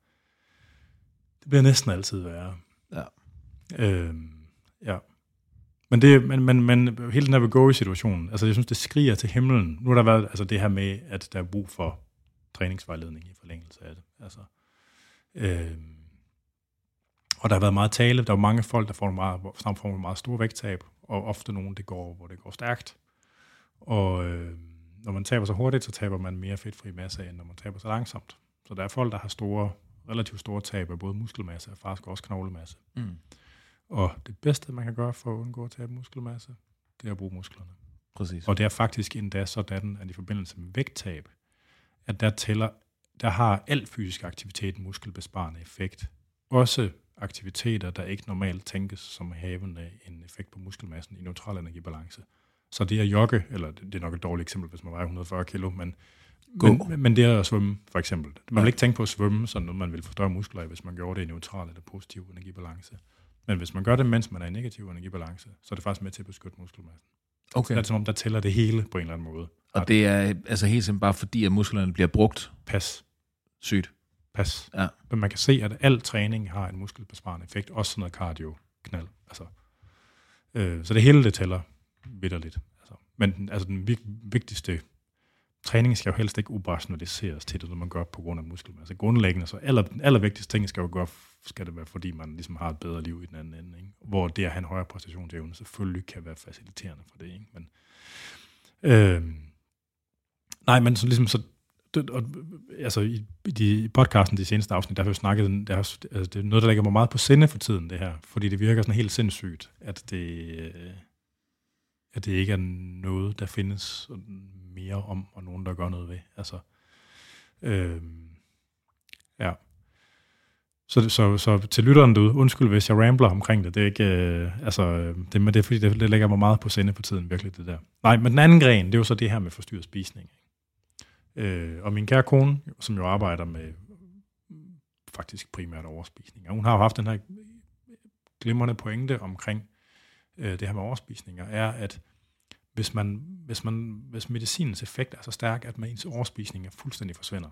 det bliver næsten altid værre. Ja. Øhm, ja. Men, det, men, men, men hele den her go-situationen, altså jeg synes, det skriger til himlen. Nu har der været altså det her med, at der er brug for træningsvejledning i forlængelse af det. Altså, øhm, og der har været meget tale. Der er jo mange folk, der får meget, får meget stor vægttab, og ofte nogen, det går, hvor det går stærkt. Og øh, når man taber så hurtigt, så taber man mere fedtfri masse, end når man taber så langsomt. Så der er folk, der har store, relativt store tab af både muskelmasse og faktisk også knoglemasse. Mm. Og det bedste, man kan gøre for at undgå at tabe muskelmasse, det er at bruge musklerne. Præcis. Og det er faktisk endda sådan, at i forbindelse med vægttab, at der tæller, der har al fysisk aktivitet en muskelbesparende effekt. Også aktiviteter, der ikke normalt tænkes som havende en effekt på muskelmassen i neutral energibalance. Så det at jogge, eller det er nok et dårligt eksempel, hvis man vejer et hundrede og fyrre kilo, men, men, men det er at svømme, for eksempel. Man vil ja. ikke tænke på at svømme, sådan noget, man vil få større muskler af, hvis man gjorde det i neutral eller positiv energibalance. Men hvis man gør det, mens man er i negativ energibalance, så er det faktisk med til at beskytte muskelmassen. Okay. Så det er som om, der tæller det hele på en eller anden måde. Og det er altså helt simpelthen bare fordi, at musklerne bliver brugt? Pas. Sygt. Pas. Ja. Men man kan se, at al træning har en muskelbesparende effekt, også sådan noget cardio-knald. Altså, øh, så det hele, det tæller vitterligt. Altså, men altså, den vig- vigtigste træning skal jo helst ikke operationaliseres til det, når man gør på grund af muskelmasse. Grundlæggende, så aller, allervigtigste ting skal jo gøre, skal det være, fordi man ligesom har et bedre liv i den anden ende. Ikke? Hvor det at have en højere præstationsevne selvfølgelig kan være faciliterende for det. Ikke? Men, øh, nej, men så ligesom så, det, og, altså i, i, de, i podcasten, de seneste afsnit, der har vi jo snakket, der har, altså, det er noget, der ligger mig meget på sinde for tiden, det her, fordi det virker sådan helt sindssygt, at det, øh, at det ikke er noget, der findes mere om, og nogen, der gør noget ved. Altså, øh, ja. Så, så, så til lytteren derude, undskyld, hvis jeg rambler omkring det, det er ikke, øh, altså, det, men det er fordi, det, det lægger mig meget på sinde på tiden, virkelig det der. Nej, men den anden gren, det er jo så det her med forstyrret spisning. Øh, og min kære kone, som jo arbejder med faktisk primært overspisning, og hun har jo haft den her glimrende pointe omkring øh, det her med overspisninger, er, at hvis, man, hvis, man, hvis medicinens effekt er så stærk, at man ens overspisning er fuldstændig forsvinder,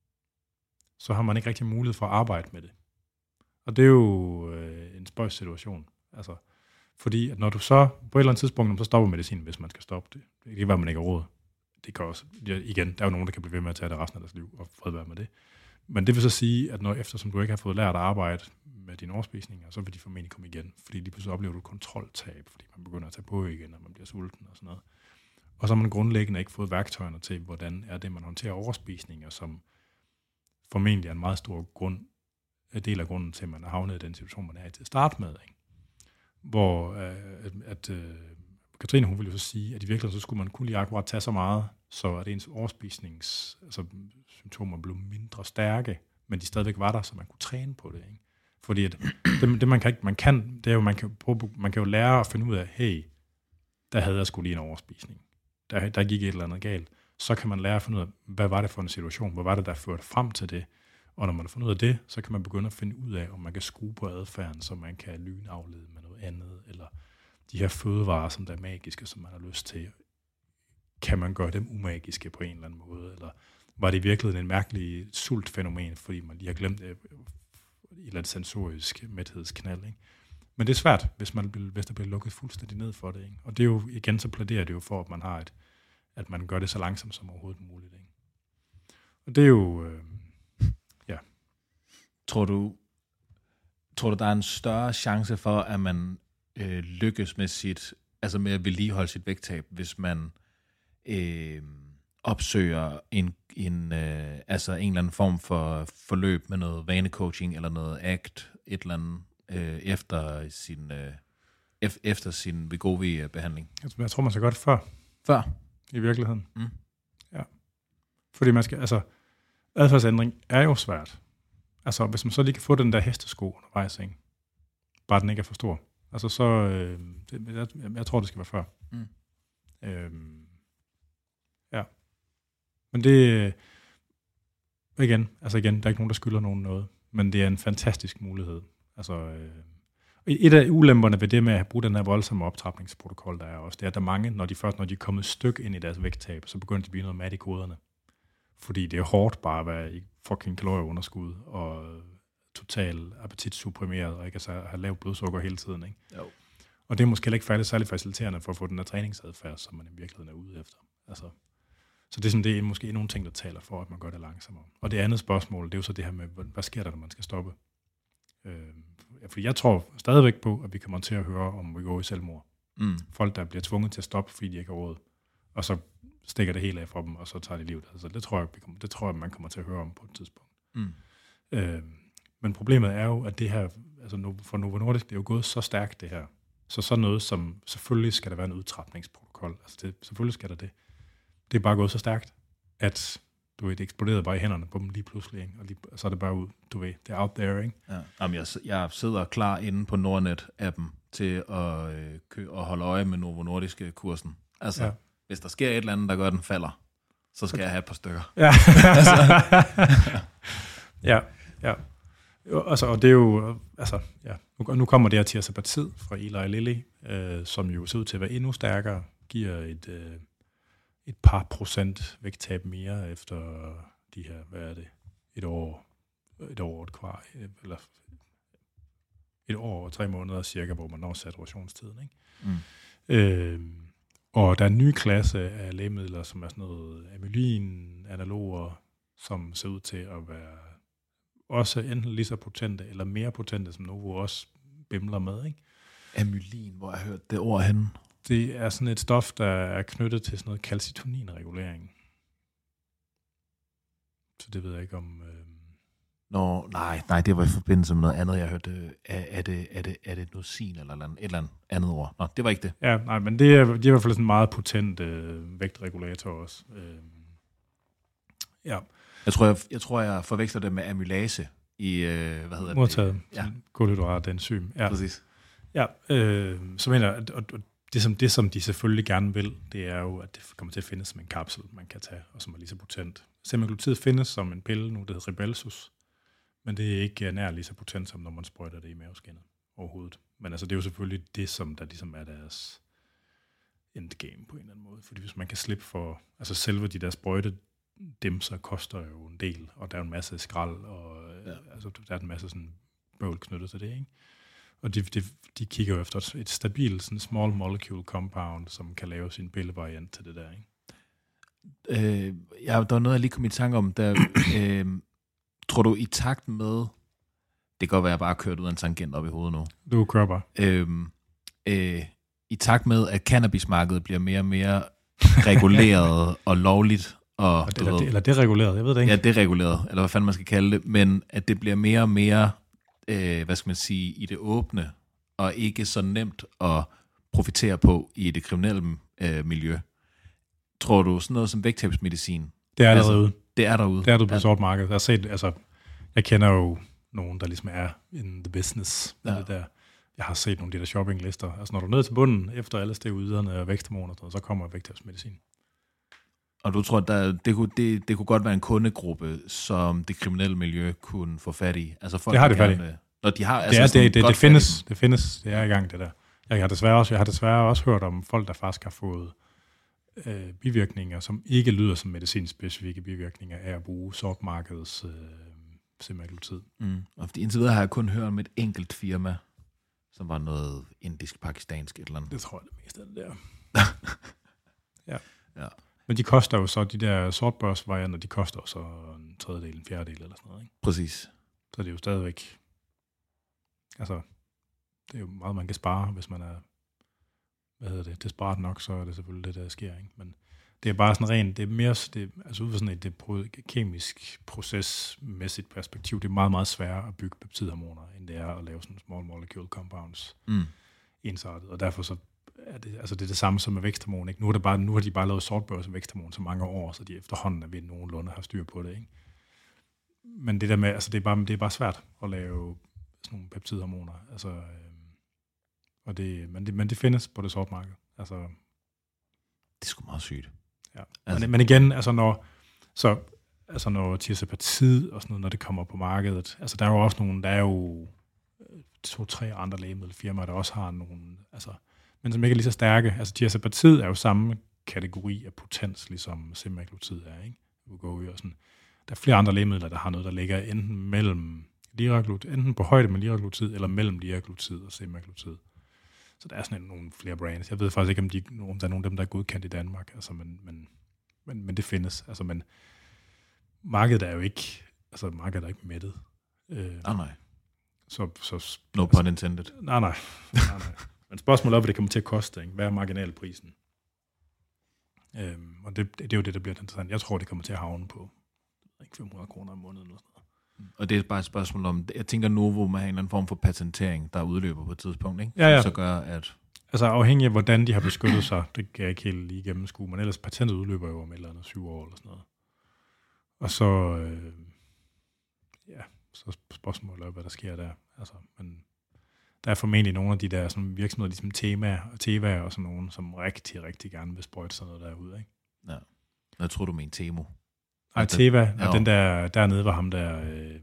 så har man ikke rigtig mulighed for at arbejde med det. Og det er jo øh, en spøjs situation. Altså, fordi at når du så på et eller andet tidspunkt, så stopper medicinen, hvis man skal stoppe det. Det kan være, man ikke har råd. Det kan også, igen, der er jo nogen, der kan blive ved med at tage det resten af deres liv, og fred være med det. Men det vil så sige, at når, eftersom du ikke har fået lært at arbejde med dine overspisninger, så vil de formentlig komme igen. Fordi lige pludselig oplever du kontroltab, fordi man begynder at tage på igen, og man bliver sulten og sådan noget. Og så har man grundlæggende ikke fået værktøjerne til, hvordan er det, man håndterer overspisninger, som formentlig er en meget stor grund, en del af grunden til, at man er havnet i den situation, man er i til at starte med. Ikke? Hvor øh, at, at øh, Katrine, hun ville jo så sige, at i virkeligheden, så skulle man kun lige akkurat tage så meget, så at ens overspisnings altså, symptomer blev mindre stærke, men de stadigvæk var der, så man kunne træne på det. Ikke? Fordi at det, det man, kan, man kan, det er jo, man kan, prøve, man kan jo lære at finde ud af, hey, der havde jeg sgu lige en overspisning. Der, der gik et eller andet galt. Så kan man lære at finde ud af, hvad var det for en situation, hvad var det, der førte frem til det. Og når man har fundet ud af det, så kan man begynde at finde ud af, om man kan skrue på adfærden, så man kan lynaflede med noget andet, eller de her fødevarer, som der er magiske, som man har lyst til, kan man gøre dem umagiske på en eller anden måde, eller var det i virkeligheden en mærkelig sultfænomen, fordi man lige har glemt et eller andet sensorisk mæthedsknald, ikke? Men det er svært, hvis, man, hvis der bliver lukket fuldstændig ned for det, ikke? Og det er jo, igen, så plæderer det jo for, at man har et, at man gør det så langsomt som overhovedet muligt, ikke? Og det er jo, øh, ja. Tror du, tror du, der er en større chance for, at man øh, lykkes med sit, altså med at vedligeholde sit vægttab, hvis man øh, opsøger en, en, øh, altså en eller anden form for forløb med noget vanecoaching eller noget ACT, et eller andet, øh, efter sin, øh, ef, efter sin Wegovy-behandling? Jeg tror, man skal gøre det før. Før? I virkeligheden. Mm. Ja. Fordi man skal, altså, adfærdsændring er jo svært. Altså, hvis man så lige kan få den der hestesko undervejs, ikke? Bare den ikke er for stor. Altså, så, øh, det, jeg, jeg tror, det skal være før. Mm. Øhm, ja. Men det, igen, altså igen, der er ikke nogen, der skylder nogen noget. Men det er en fantastisk mulighed. Altså, øh, et af ulemperne ved det med at bruge den her voldsomme optrapningsprotokol, der er også, det er, at der mange, når de først, når de er kommet et stykke ind i deres vægttab, så begynder de at blive noget mat i koderne. Fordi det er hårdt bare at være i fucking kalorieunderskud, og total appetitsupprimeret, og ikke at have lavt blodsukker hele tiden, ikke? Jo. Og det er måske ikke færdigt særlig faciliterende for at få den her træningsadfærd, som man i virkeligheden er ude efter. Altså, så det er, sådan, det er måske nogle ting, der taler for, at man gør det langsommere. Og det andet spørgsmål, det er jo så det her med, hvad sker der, når man skal stoppe? Øh, fordi jeg tror stadigvæk på, at vi kommer til at høre om vi går i selvmord. Mm. Folk, der bliver tvunget til at stoppe, fordi de ikke har råd, og så stikker det helt af fra dem, og så tager de livet. Altså, det tror jeg, vi kommer, det tror jeg, man kommer til at høre om på et tidspunkt. Mm. Øh, men problemet er jo, at det her, altså for Novo Nordisk, det er jo gået så stærkt, det her. Så sådan noget som, selvfølgelig skal der være en udtrapningsprotokol. Altså, det, selvfølgelig skal der det. Det er bare gået så stærkt, at du ved, det eksploderede bare i hænderne på dem lige pludselig, ikke? Og, lige, og så er det bare ud, du ved, det er out there, ikke? Ja. Jamen, jeg, jeg sidder klar inde på Nordnet-appen til at, øh, kø, at holde øje med Novo Nordisk-kursen. Altså, ja. Hvis der sker et eller andet, der gør, den falder, så skal okay. jeg have et par stykker. Ja, ja, ja. Altså, og det er jo, altså, ja, nu, nu kommer det her tirsapatid fra Eli Lilly, øh, som jo ser ud til at være endnu stærkere, giver et, øh, et par procent vægttab mere efter de her, hvad er det, et år, et år, et kvar, eller et år og tre måneder cirka, hvor man når saturationstiden, ikke? Mm. Øh, Og der er en ny klasse af lægemidler, som er sådan noget amylin, analoger, som ser ud til at være også enten lige så potente, eller mere potente, som Novo også bimler med, ikke? Amylin, hvor jeg har hørt det ord henne. Det er sådan et stof, der er knyttet til sådan noget calcitonin-regulering. Så det ved jeg ikke om... Øh... Nå, nej, nej, det var i forbindelse med noget andet, jeg hørte. Er, er det, er det, er det nosin eller et eller andet ord? Nå, det var ikke det. Ja, nej, men det er, de er i hvert fald sådan en meget potent øh, vægtregulator også. Øh, ja. Jeg tror, jeg, jeg tror, jeg forveksler det med amylase i, øh, hvad hedder det? Modtaget. Ja. Kulhydrat, enzym. Ja. Præcis. Ja, øh, så mener jeg, at og, og det, som, det, som de selvfølgelig gerne vil, det er jo, at det kommer til at findes som en kapsel, man kan tage, og som er lige så potent. Semaglutid findes som en pille nu, der hedder Rybelsus, men det er ikke nær lige så potent, som når man sprøjter det i maveskinnet overhovedet. Men altså, det er jo selvfølgelig det, som der ligesom er deres endgame på en eller anden måde. Fordi hvis man kan slippe for, altså selve de der sprøjte, dem så koster jo en del, og der er en masse skrald, og ja. altså, der er en masse sådan bøvl knyttet til det, ikke? Og de, de, de kigger jo efter et stabilt sådan small molecule compound, som kan lave sin pillevariant til det der, ikke? Øh, ja, der var noget, jeg lige kom i tanke om. Der, øh, tror du i takt med, det kan godt være, at jeg bare har kørt ud af en tangent op i hovedet nu. Du kører bare. Øh, øh, I takt med, at cannabismarkedet bliver mere og mere reguleret og lovligt, og, eller, ved, det, eller dereguleret, jeg ved det ikke. Ja, dereguleret, eller hvad fanden man skal kalde det, men at det bliver mere og mere, øh, hvad skal man sige, i det åbne, og ikke så nemt at profitere på i det kriminelle øh, miljø. Tror du sådan noget som vægttabsmedicin? Det er allerede altså, ude. Det er derude. Det er derude på ja. Sort marked. Jeg har set, altså, jeg kender jo nogen, der ligesom er in the business. Ja. Det der. Jeg har set nogle af de der shoppinglister. Altså, når du er ned til bunden, efter alle steroiderne og væksthormoner, så kommer vægttabsmedicin. Og du tror, at der, det, kunne, det, det kunne godt være en kundegruppe, som det kriminelle miljø kunne få fat i? Altså folk, det har det fat i. Når de har, altså det, er, det, det, det, findes, det findes. Det er i gang, det der. Jeg har desværre også, jeg har desværre også hørt om folk, der faktisk har fået øh, bivirkninger, som ikke lyder som medicinspecifikke bivirkninger af at bruge sortmarkedets øh, semaglutid. Mm. Og fordi indtil videre har jeg kun hørt om et enkelt firma, som var noget indisk-pakistansk et eller andet. Det tror jeg det meste af det der. ja. ja. Men de koster jo så, de der sortbørsvarianter, de koster jo så en tredjedel, en fjerdedel eller sådan noget, ikke? Præcis. Så det er jo stadigvæk, altså, det er jo meget, man kan spare, hvis man er, hvad hedder det, desperat nok, så er det selvfølgelig det, der sker, ikke? Men det er bare sådan rent, det er mere, det, altså ud fra sådan et det kemisk procesmæssigt perspektiv, det er meget, meget sværere at bygge peptidhormoner, end det er at lave sådan small molecule compounds mm. ensartet, og derfor så er det, altså det er det samme som med væksthormon, ikke? Nu, er det bare, nu har de bare lavet sortbørs og væksthormon så mange år, så de efterhånden er ved nogenlunde har styr på det, ikke? Men det der med, altså det er bare, det er bare svært at lave sådan nogle peptidhormoner, altså, øh, og det, men, det, men det findes på det sorte marked, altså. Det er sgu meget sygt. Ja. Altså. Men, men igen, altså når, så, altså når tirzepatid og sådan noget, når det kommer på markedet, altså der er jo også nogle, der er jo to-tre andre lægemiddelfirmaer, der også har nogle, altså, men som ikke er lige så stærke. Altså tirzepatid er jo samme kategori af potens, ligesom semaglutid er, ikke? Wegovy og sådan. Der er flere andre lægemidler, der har noget, der ligger enten mellem liraglutid, enten på højde med liraglutid, eller mellem liraglutid og semaglutid. Så der er sådan nogle flere brands. Jeg ved faktisk ikke, om, de, om der er nogen af dem, der er godkendt i Danmark, altså, men, men, men, men det findes. Altså, men markedet er jo ikke, altså markedet er ikke mættet. Øh, ah, nej. Så, så, no altså, pun intended. Nej, nej. nej, nej. Men spørgsmålet er, hvad det kommer til at koste, ikke? Hvad er marginalprisen? Øhm, og det, det er jo det, der bliver interessant. Jeg tror, det kommer til at havne på ikke fem hundrede kroner om måneden. Eller sådan noget. Og det er bare et spørgsmål om, jeg tænker Novo må have en eller anden form for patentering, der udløber på et tidspunkt, ikke? Ja, ja. Så gør, at... Altså afhængig af, hvordan de har beskyttet sig, det kan jeg ikke helt lige gennemskue, men ellers patentet udløber jo om et eller andet syv år eller sådan noget. Og så, øh, ja, så spørgsmålet er, hvad der sker der. Altså, men der er formentlig nogle af de der sådan, virksomheder, ligesom Tema og Teva og sådan nogle, som rigtig, rigtig gerne vil sprøjte sådan noget derude, ikke? Ja. Jeg tror, du mener Temo. Nej, Teva, og den der, dernede var ham der, øh,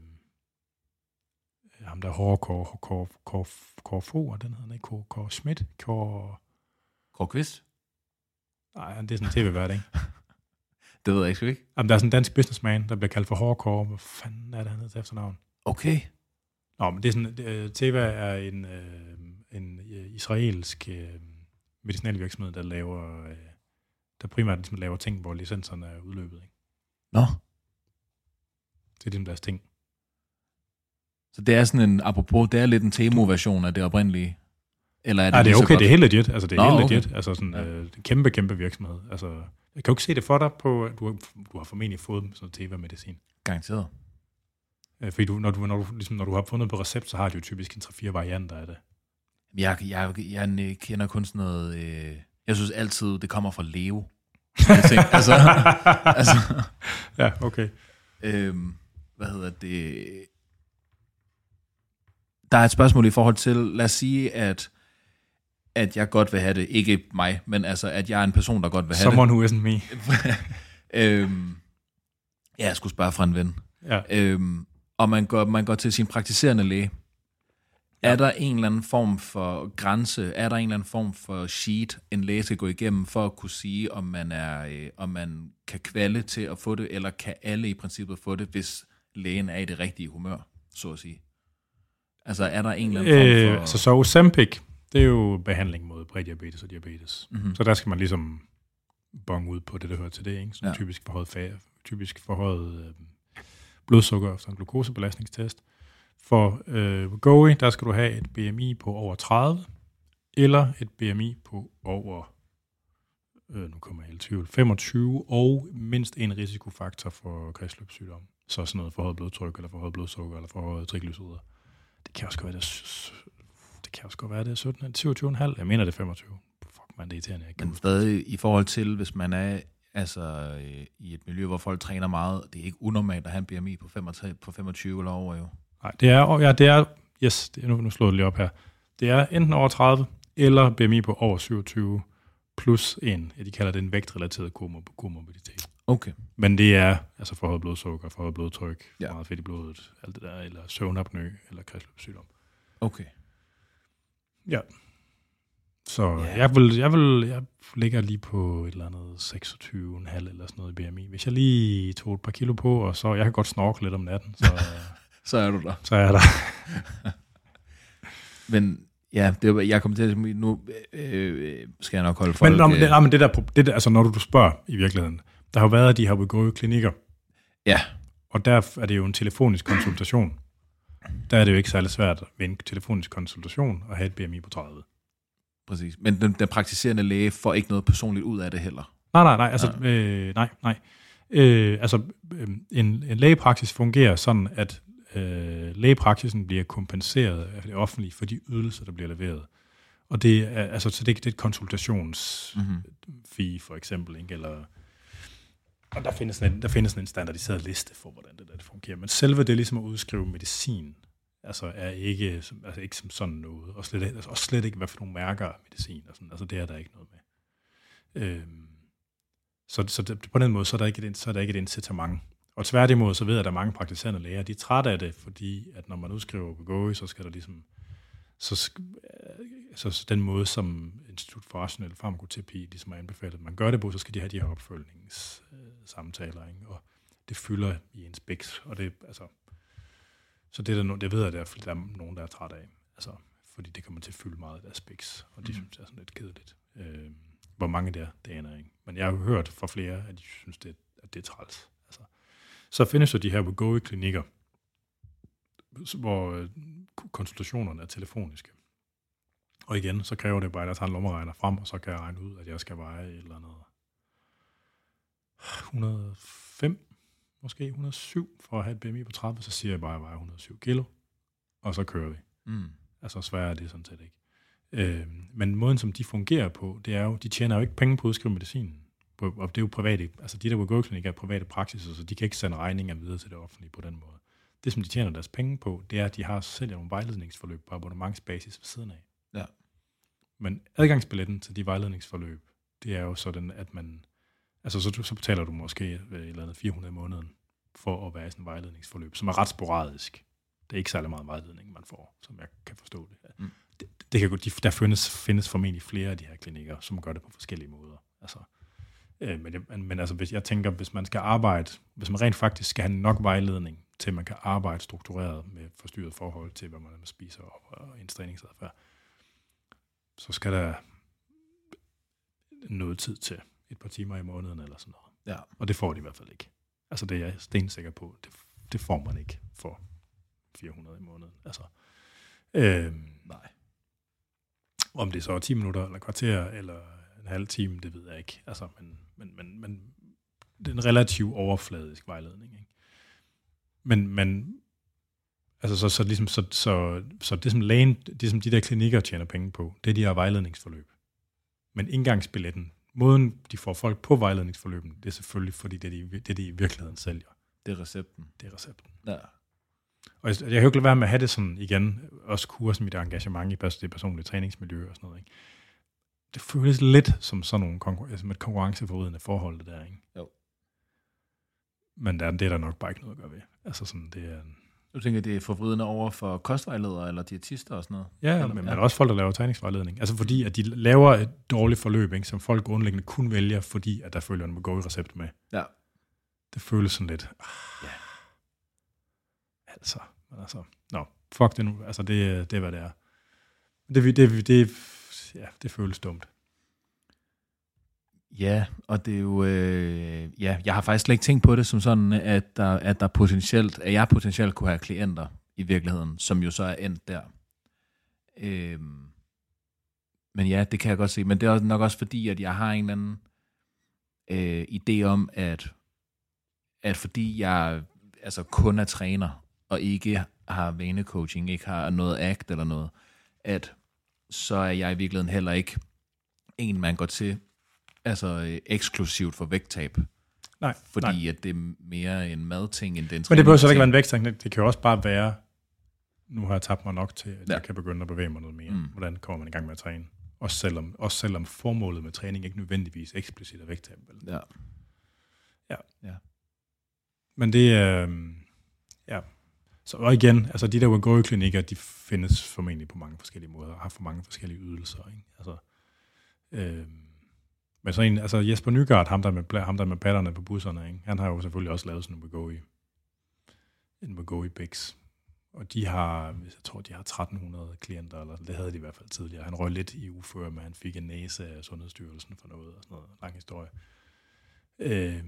ham der hårde kår, kår, kår, kår Fogh, den hedder han ikke, kår, kår Schmidt, kår... Kår Kvist? Nej, det er sådan en tv-vært, ikke? Det ved jeg ikke, ikke? Jamen, der er sådan en dansk businessman, der bliver kaldt for hårde kår. Hvad fanden er det, han hedder til efternavn? Okay. Nå, men det er sådan, uh, Teva er en, uh, en uh, israelsk uh, medicinalvirksomhed, der laver, øh, der primært ligesom laver ting, hvor licenserne er udløbet. Ikke? Nå. Det er din deres ting. Så det er sådan en, apropos, det er lidt en Temu-version af det oprindelige? Eller er det Nej, det er okay, godt? det er helt legit. Altså, det er Nå, helt okay. legit. Altså sådan en ja. øh, kæmpe, kæmpe virksomhed. Altså, jeg kan jo ikke se det for dig på, du, du har formentlig fået sådan noget Teva-medicin. Garanteret. Øh, fordi du, når, du, når, du, ligesom, når du har fundet på recept, så har de jo typisk en tre fire varianter af det. Jeg, jeg, jeg kender kun sådan noget... Øh, jeg synes altid, det kommer fra Leo. Tænker, altså, altså, ja, okay. Øhm, hvad hedder det... Der er et spørgsmål i forhold til, lad os sige, at, at jeg godt vil have det. Ikke mig, men altså, at jeg er en person, der godt vil have Someone det. Someone who isn't me. øhm, ja, jeg skulle spørge fra en ven. Ja. Øhm, og man går, man går til sin praktiserende læge. Ja. Er der en eller anden form for grænse, er der en eller anden form for sheet, en læge skal gå igennem, for at kunne sige, om man, er, øh, om man kan kvalde til at få det, eller kan alle i princippet få det, hvis lægen er i det rigtige humør, så at sige? Altså, er der en eller anden form for... Øh, så så Ozempic, det er jo behandling mod prædiabetes og diabetes. Mm-hmm. Så der skal man ligesom bonge ud på det, der hører til det, ikke? Som ja. typisk forhøjet, fag, typisk forhøjet øh, blodsukker efter en glukosebelastningstest. For øh, Wegovy, der skal du have et B M I på over tredive, eller et B M I på over, øh, nu kommer jeg i tvivl, femogtyve, og mindst en risikofaktor for kredsløbssygdom. Så sådan noget forhøjet blodtryk, eller forhøjet blodsukker, eller forhøjet triglycerider. Det kan også godt være, det, det kan også godt være, det er sytten, syvogtyve komma fem. Jeg mener, det er femogtyve. Fuck, man, det er irriterende. Jeg Men stadig i forhold til, hvis man er altså, øh, i et miljø, hvor folk træner meget, det er ikke unormalt at have en B M I på, femogtyve, på femogtyve eller over, jo. Nej, det er, ja, det er, yes, det er, nu, nu slår det lige op her. Det er enten over tredive, eller B M I på over syvogtyve, plus en, ja, de kalder det en vægtrelateret komorbiditet. Okay. Men det er altså forhøjet blodsukker, forhøjet blodtryk, ja. meget fedt i blodet, alt det der, eller søvnapnø, eller kredsløbssygdom. Okay. Ja. Så yeah. jeg vil, jeg vil, jeg ligger lige på et eller andet seksogtyve komma fem eller sådan noget i B M I. Hvis jeg lige tog et par kilo på, og så, jeg kan godt snorke lidt om natten, så... så er du der. Så er jeg der. Men ja, det var, jeg kommer til at nu øh, skal jeg nok holde folk... Men, nå, men, det, nej, men det der, det der, altså når du, du spørger i virkeligheden, der har jo været de her Wegovy-klinikker. Ja. Og der er det jo en telefonisk konsultation. Der er det jo ikke særlig svært ved en telefonisk konsultation at have et B M I på tredive. Præcis. Men den, den praktiserende læge får ikke noget personligt ud af det heller? Nej, nej, nej. Altså, ja. øh, nej, nej. Øh, altså, øh, en, en lægepraksis fungerer sådan, at øh, lægepraksisen bliver kompenseret af det offentlige for de ydelser, der bliver leveret. Og det er, altså, så det, det er et konsultationsfee, mm-hmm. for eksempel, ikke? Eller, og der findes, en, der findes en standardiseret liste for, hvordan det der det fungerer. Men selve det ligesom at udskrive medicin, altså er ikke, altså ikke som sådan noget, og slet, altså også slet ikke, hvad for nogle mærker af medicin, og sådan, altså det er der ikke noget med. Øhm, så så det, på den måde, så er der ikke et, så er der ikke et incitament. Og tværtimod, så ved jeg, at der er mange praktiserende læger, de er trætte af det, fordi at når man udskriver Wegovy, så skal der ligesom, så, så, så den måde, som Institut for Rationel Farmakoterapi ligesom har anbefalet, at man gør det på, så skal de have de her opfølgningssamtaler, ikke? Og det fylder i en spiks, og det, altså, så det, der, det ved jeg, der, der er nogen, der er træt af, altså, fordi det kommer til at fylde meget af deres spiks, og de mm. synes, det er sådan lidt kedeligt. Øh, hvor mange der, det aner jeg ikke. Men jeg har jo hørt fra flere, at de synes, det, at det er træls. Altså, så findes jo de her Wegovy-klinikker, hvor konsultationerne er telefoniske. Og igen, så kræver det bare, at jeg tager en lommeregner frem, og så kan jeg regne ud, at jeg skal veje et eller andet et hundrede og fem, måske et hundrede og syv, for at have et B M I på tredive, så siger jeg bare, at jeg vejer et hundrede og syv kilo, og så kører vi. Mm. Altså sværere er det sådan set ikke. Øh, men måden, som de fungerer på, det er jo, de tjener jo ikke penge på at udskrive medicinen. Og det er jo private, altså de der Wegovy-klinikker er private praksiser, så de kan ikke sende regninger videre til det offentlige på den måde. Det, som de tjener deres penge på, det er, at de har selv nogle vejledningsforløb på abonnementsbasis ved siden af. Ja. Men adgangsbilletten til de vejledningsforløb, det er jo sådan, at man, altså så, så betaler du måske et eller andet fire hundrede i måneden for at være i sådan en vejledningsforløb, som er ret sporadisk. Det er ikke særlig meget vejledning, man får, som jeg kan forstå det. Mm. det, det kan, de, der findes, findes formentlig flere af de her klinikker, som gør det på forskellige måder. Altså, øh, men, men, men altså, hvis jeg tænker, hvis man skal arbejde, hvis man rent faktisk skal have nok vejledning til, at man kan arbejde struktureret med forstyrret forhold til, hvad man spiser og, og ens træningsadfærd, så skal der noget tid til. Et par timer i måneden eller sådan noget. Ja. Og det får de i hvert fald ikke. Altså det er jeg stensikker på. Det, det får man ikke for fire hundrede i måneden. Altså, øhm, Nej. Om det så er ti minutter, eller kvarter, eller en halv time, det ved jeg ikke. Altså, men, men, men, men det er en relativt overfladisk vejledning. Ikke? Men, men altså, så, så, ligesom, så, så, så det, som lægen, det, som de der klinikker tjener penge på, det er de her vejledningsforløb. Men indgangsbilletten, måden de får folk på vejledningsforløben, det er selvfølgelig, fordi det er de, det er de i virkeligheden sælger. Det er recepten. Det er recepten. Ja. Og jeg, jeg kan jo ikke lade være med at have det sådan igen, også kursen, mit engagement i det personlige træningsmiljø og sådan noget. Ikke? Det føles lidt som sådan nogle konkur- altså et konkurrenceforvridende forhold, det der, ikke? Jo. Men der, det er der nok bare ikke noget at gøre ved. Altså sådan, det er... En... Du tænker, det er forvridende over for kostvejledere eller diætister og sådan noget? Ja, eller, men, ja. men også folk, der laver træningsvejledning. Altså fordi, at de laver et dårligt forløb, ikke, som folk grundlæggende kun vælger, fordi at der følger en go-recept med. Ja. Det føles sådan lidt... Ah, ja. Altså, men altså... Nå, fuck det nu. Altså, det, det er, hvad det er. Det, det, det, ja, det føles dumt. Ja, og det er jo... Øh, ja, jeg har faktisk slet ikke tænkt på det som sådan, at der, at der potentielt... At jeg potentielt kunne have klienter i virkeligheden, som jo så er endt der. Øh, men ja, det kan jeg godt se. Men det er nok også fordi, at jeg har en eller anden øh, idé om, at, at fordi jeg altså kun er træner, og ikke har vanecoaching, ikke har noget act eller noget, at så er jeg i virkeligheden heller ikke en, man går til altså eksklusivt for vægttab. Nej. Fordi nej. at det er mere en madting, end det er en Men det behøver så ikke ting. være en vægtting. Det kan jo også bare være, nu har jeg tabt mig nok til, at Ja. jeg kan begynde at bevæge mig noget mere. Mm. Hvordan kommer man i gang med at træne? Også selvom, også selvom formålet med træning ikke nødvendigvis eksplicit er vægttab. Ja. Ja. Ja. Men det er... Øh, ja. Så og igen, altså de der Wegovy-klinikker, de findes formentlig på mange forskellige måder, og har for mange forskellige ydelser. Ikke? Altså, øh, men så en, altså Jesper Nygaard, ham der med, ham der med patterne på busserne, ikke? Han har jo selvfølgelig også lavet sådan en Wegovy, en Wegovy Bix. Og de har, jeg tror, de har tretten hundrede klienter, eller det havde de i hvert fald tidligere. Han røg lidt i uføre, men han fik en næse af Sundhedsstyrelsen for noget, og sådan noget, lang historie. Øh,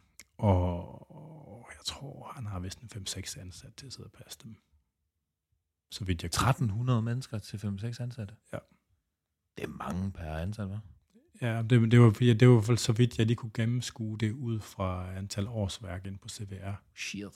og jeg tror, han har vist en fem seks ansat til at sidde og passe dem. Så vidt jeg kunne. tretten hundrede mennesker til fem seks ansatte? Ja. Det er mange per ansat, hva'? Ja, det, det var fordi, det var i hvert fald så vidt, jeg lige kunne gennemskue det ud fra antal årsværk ind på C V R. Shit.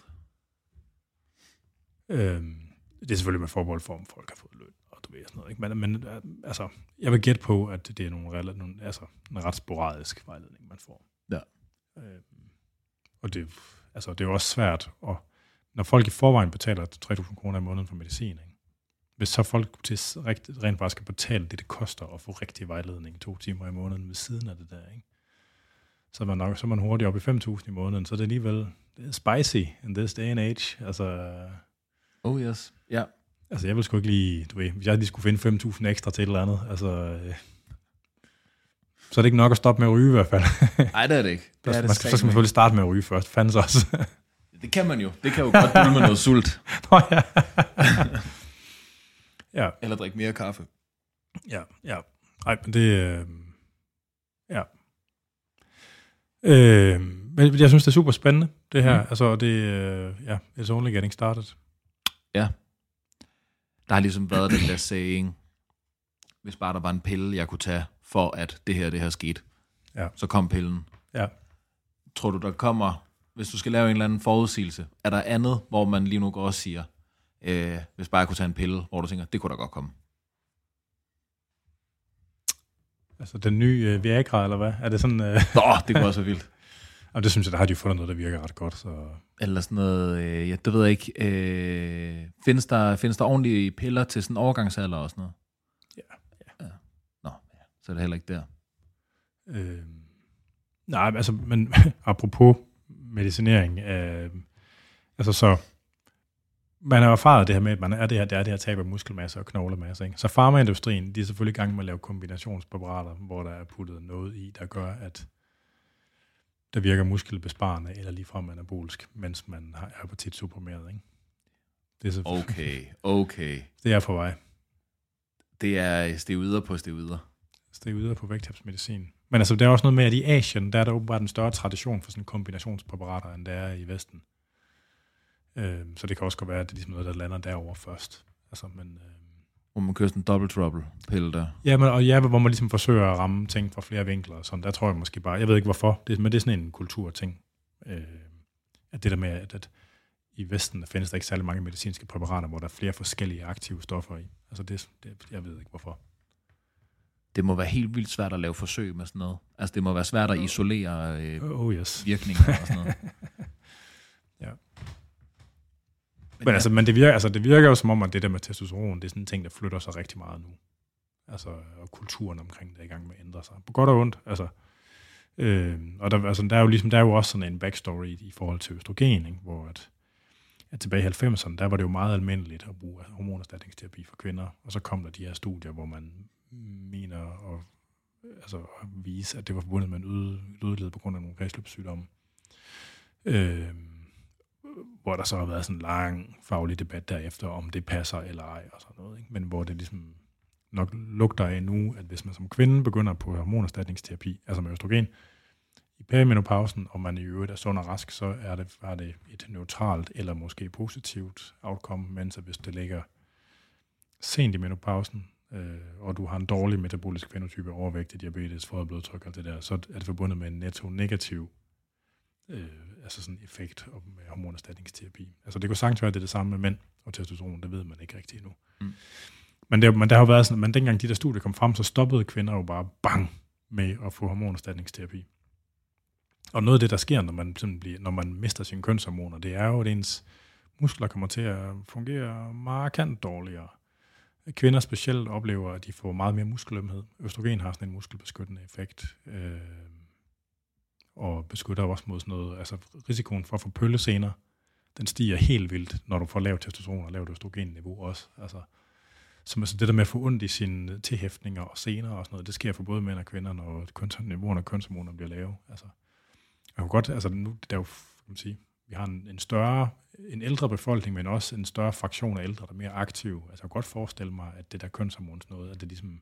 Øhm, det er selvfølgelig med forbehold for, om folk har fået løn, og du ved sådan noget. Ikke? Men, men altså, jeg vil gætte på, at det er nogle, nogle, altså, en ret sporadisk vejledning, man får. Ja. Øhm, og det, altså, det er jo også svært, og når folk i forvejen betaler tre tusind kroner i måneden for medicin, ikke? Hvis så folk til rigt, rent faktisk skal betale det, det koster at få rigtig vejledning to timer i måneden ved siden af det der, ikke? Så er man, nok, så er man hurtigt op i fem tusind i måneden, så det er alligevel det er spicy in this day and age. Altså, oh yes, ja. Yeah. Altså, jeg vil sgu ikke lige, du ved, hvis jeg lige skulle finde fem tusind ekstra til et eller andet, altså, øh, så er det ikke nok at stoppe med at ryge i hvert fald. Nej, det er det ikke. Det er det man skal, så skal man selvfølgelig starte med at ryge først, fandens også. Det kan man jo. Det kan jo godt dulme med noget sult. Nå ja. Ja. Eller drikke mere kaffe. Ja, ja. Ej, men det... Øh, ja. Øh, men jeg synes, det er super spændende, det her. Mm. Altså, det... Øh, ja, it's only getting started. Ja. Der har ligesom været den der saying, hvis bare der var en pille, jeg kunne tage, for at det her, det her skete. Ja. Så kom pillen. Ja. Tror du, der kommer... Hvis du skal lave en eller anden forudsigelse, er der andet, hvor man lige nu går og siger, øh, hvis bare jeg kunne tage en pille, hvor du tænker, det kunne da godt komme? Altså den nye øh, Viagra, eller hvad? Er det sådan... Øh... Nå, det kunne også være vildt. Jamen, det synes jeg, der har de jo fundet noget, der virker ret godt. Så... Eller sådan noget, øh, ja, det ved jeg ikke. Øh, findes, der, findes der ordentlige piller til sådan en overgangsalder og sådan noget? Ja. ja. ja. Nå, ja. Så er det heller ikke der. Øh... Nej, altså, men apropos medicinering, øh, altså så... Man har erfaret det her med, at man er det her, det er det her tab af muskelmasse og knoglemasse. Ikke? Så farmaindustrien, de er selvfølgelig i gang med at lave kombinationspræparater, hvor der er puttet noget i, der gør, at der virker muskelbesparende eller ligefrem anabolisk, mens man har appetitsupprimeret. Ikke? Det er okay, okay. Det er på vej. Det er steroider på steroider. Steroider på vægttabsmedicin. Men altså, der er også noget med, at i Asien, der er der åbenbart en større tradition for sådan kombinationspræparater, end der er i Vesten. Øh, så det kan også godt være, at det er ligesom noget, der lander derover først. Altså, men... Øh, hvor man kører sådan en double trouble-pille der. Ja, men, og ja, hvor man ligesom forsøger at ramme ting fra flere vinkler. Sådan, der tror jeg måske bare, jeg ved ikke hvorfor, det, men det er sådan en kulturting. Øh, at det der med, at, at i Vesten der findes der ikke særlig mange medicinske præparater, hvor der er flere forskellige aktive stoffer i. Altså det, det jeg ved ikke hvorfor. Det må være helt vildt svært at lave forsøg med sådan noget. Altså det må være svært at isolere øh, oh, yes. virkninger og sådan noget. Ja. Men, men, altså, men det, virker, altså, det virker jo som om, at det der med testosteron, det er sådan en ting, der flytter sig rigtig meget nu. Altså, og kulturen omkring det er i gang med at ændre sig. På godt og ondt. Altså, øh, og der, altså, der, er jo ligesom, der er jo også sådan en backstory i forhold til østrogen, ikke? Hvor at, at tilbage i halvfemserne, der var det jo meget almindeligt at bruge hormonerstatningsterapi for kvinder. Og så kom der de her studier, hvor man mener at, altså, at vise, at det var forbundet med en dødelighed på grund af nogle kredsløbssygdomme. Øh, hvor der så har været sådan en lang faglig debat derefter, om det passer eller ej, og sådan noget, ikke? Men hvor det ligesom nok lugter af nu, at hvis man som kvinde begynder på hormonerstatningsterapi, altså med østrogen, i perimenopausen, og man i øvrigt er sund og rask, så er det, er det et neutralt eller måske positivt outcome, mens hvis det ligger sent i menopausen, øh, og du har en dårlig metabolisk fænotype, overvægt, diabetes, forhøjet blodtryk og det der, så er det forbundet med en netto negativ øh, altså sådan en effekt med hormonerstatningsterapi. Altså det kunne sagtens være, det er det samme med mænd og testosteron, det ved man ikke rigtig endnu. Mm. Men, det, men der har jo været sådan, men dengang de der studier kom frem, så stoppede kvinder jo bare bang med at få hormonerstatningsterapi. Og noget af det, der sker, når man, sådan bliver, når man mister sine kønshormoner, det er jo, at ens muskler kommer til at fungere markant dårligere. Kvinder specielt oplever, at de får meget mere muskelømhed. Østrogen har sådan en muskelbeskyttende effekt, øh, og beskytter også mod sådan noget, altså risikoen for at få pøllesener, den stiger helt vildt, når du får lavt testosteron og lavt østrogenniveau også. Altså, så altså det der med at få ondt i sine tilhæftninger og sener og sådan noget, det sker for både mænd og kvinder, når niveauerne af kønshormoner bliver lave. Altså, jeg kunne godt, altså nu, det er jo, kan man sige, vi har en, en større, en ældre befolkning, men også en større fraktion af ældre, der er mere aktive. Altså jeg kan godt forestille mig, at det der kønshormons noget, at det ligesom,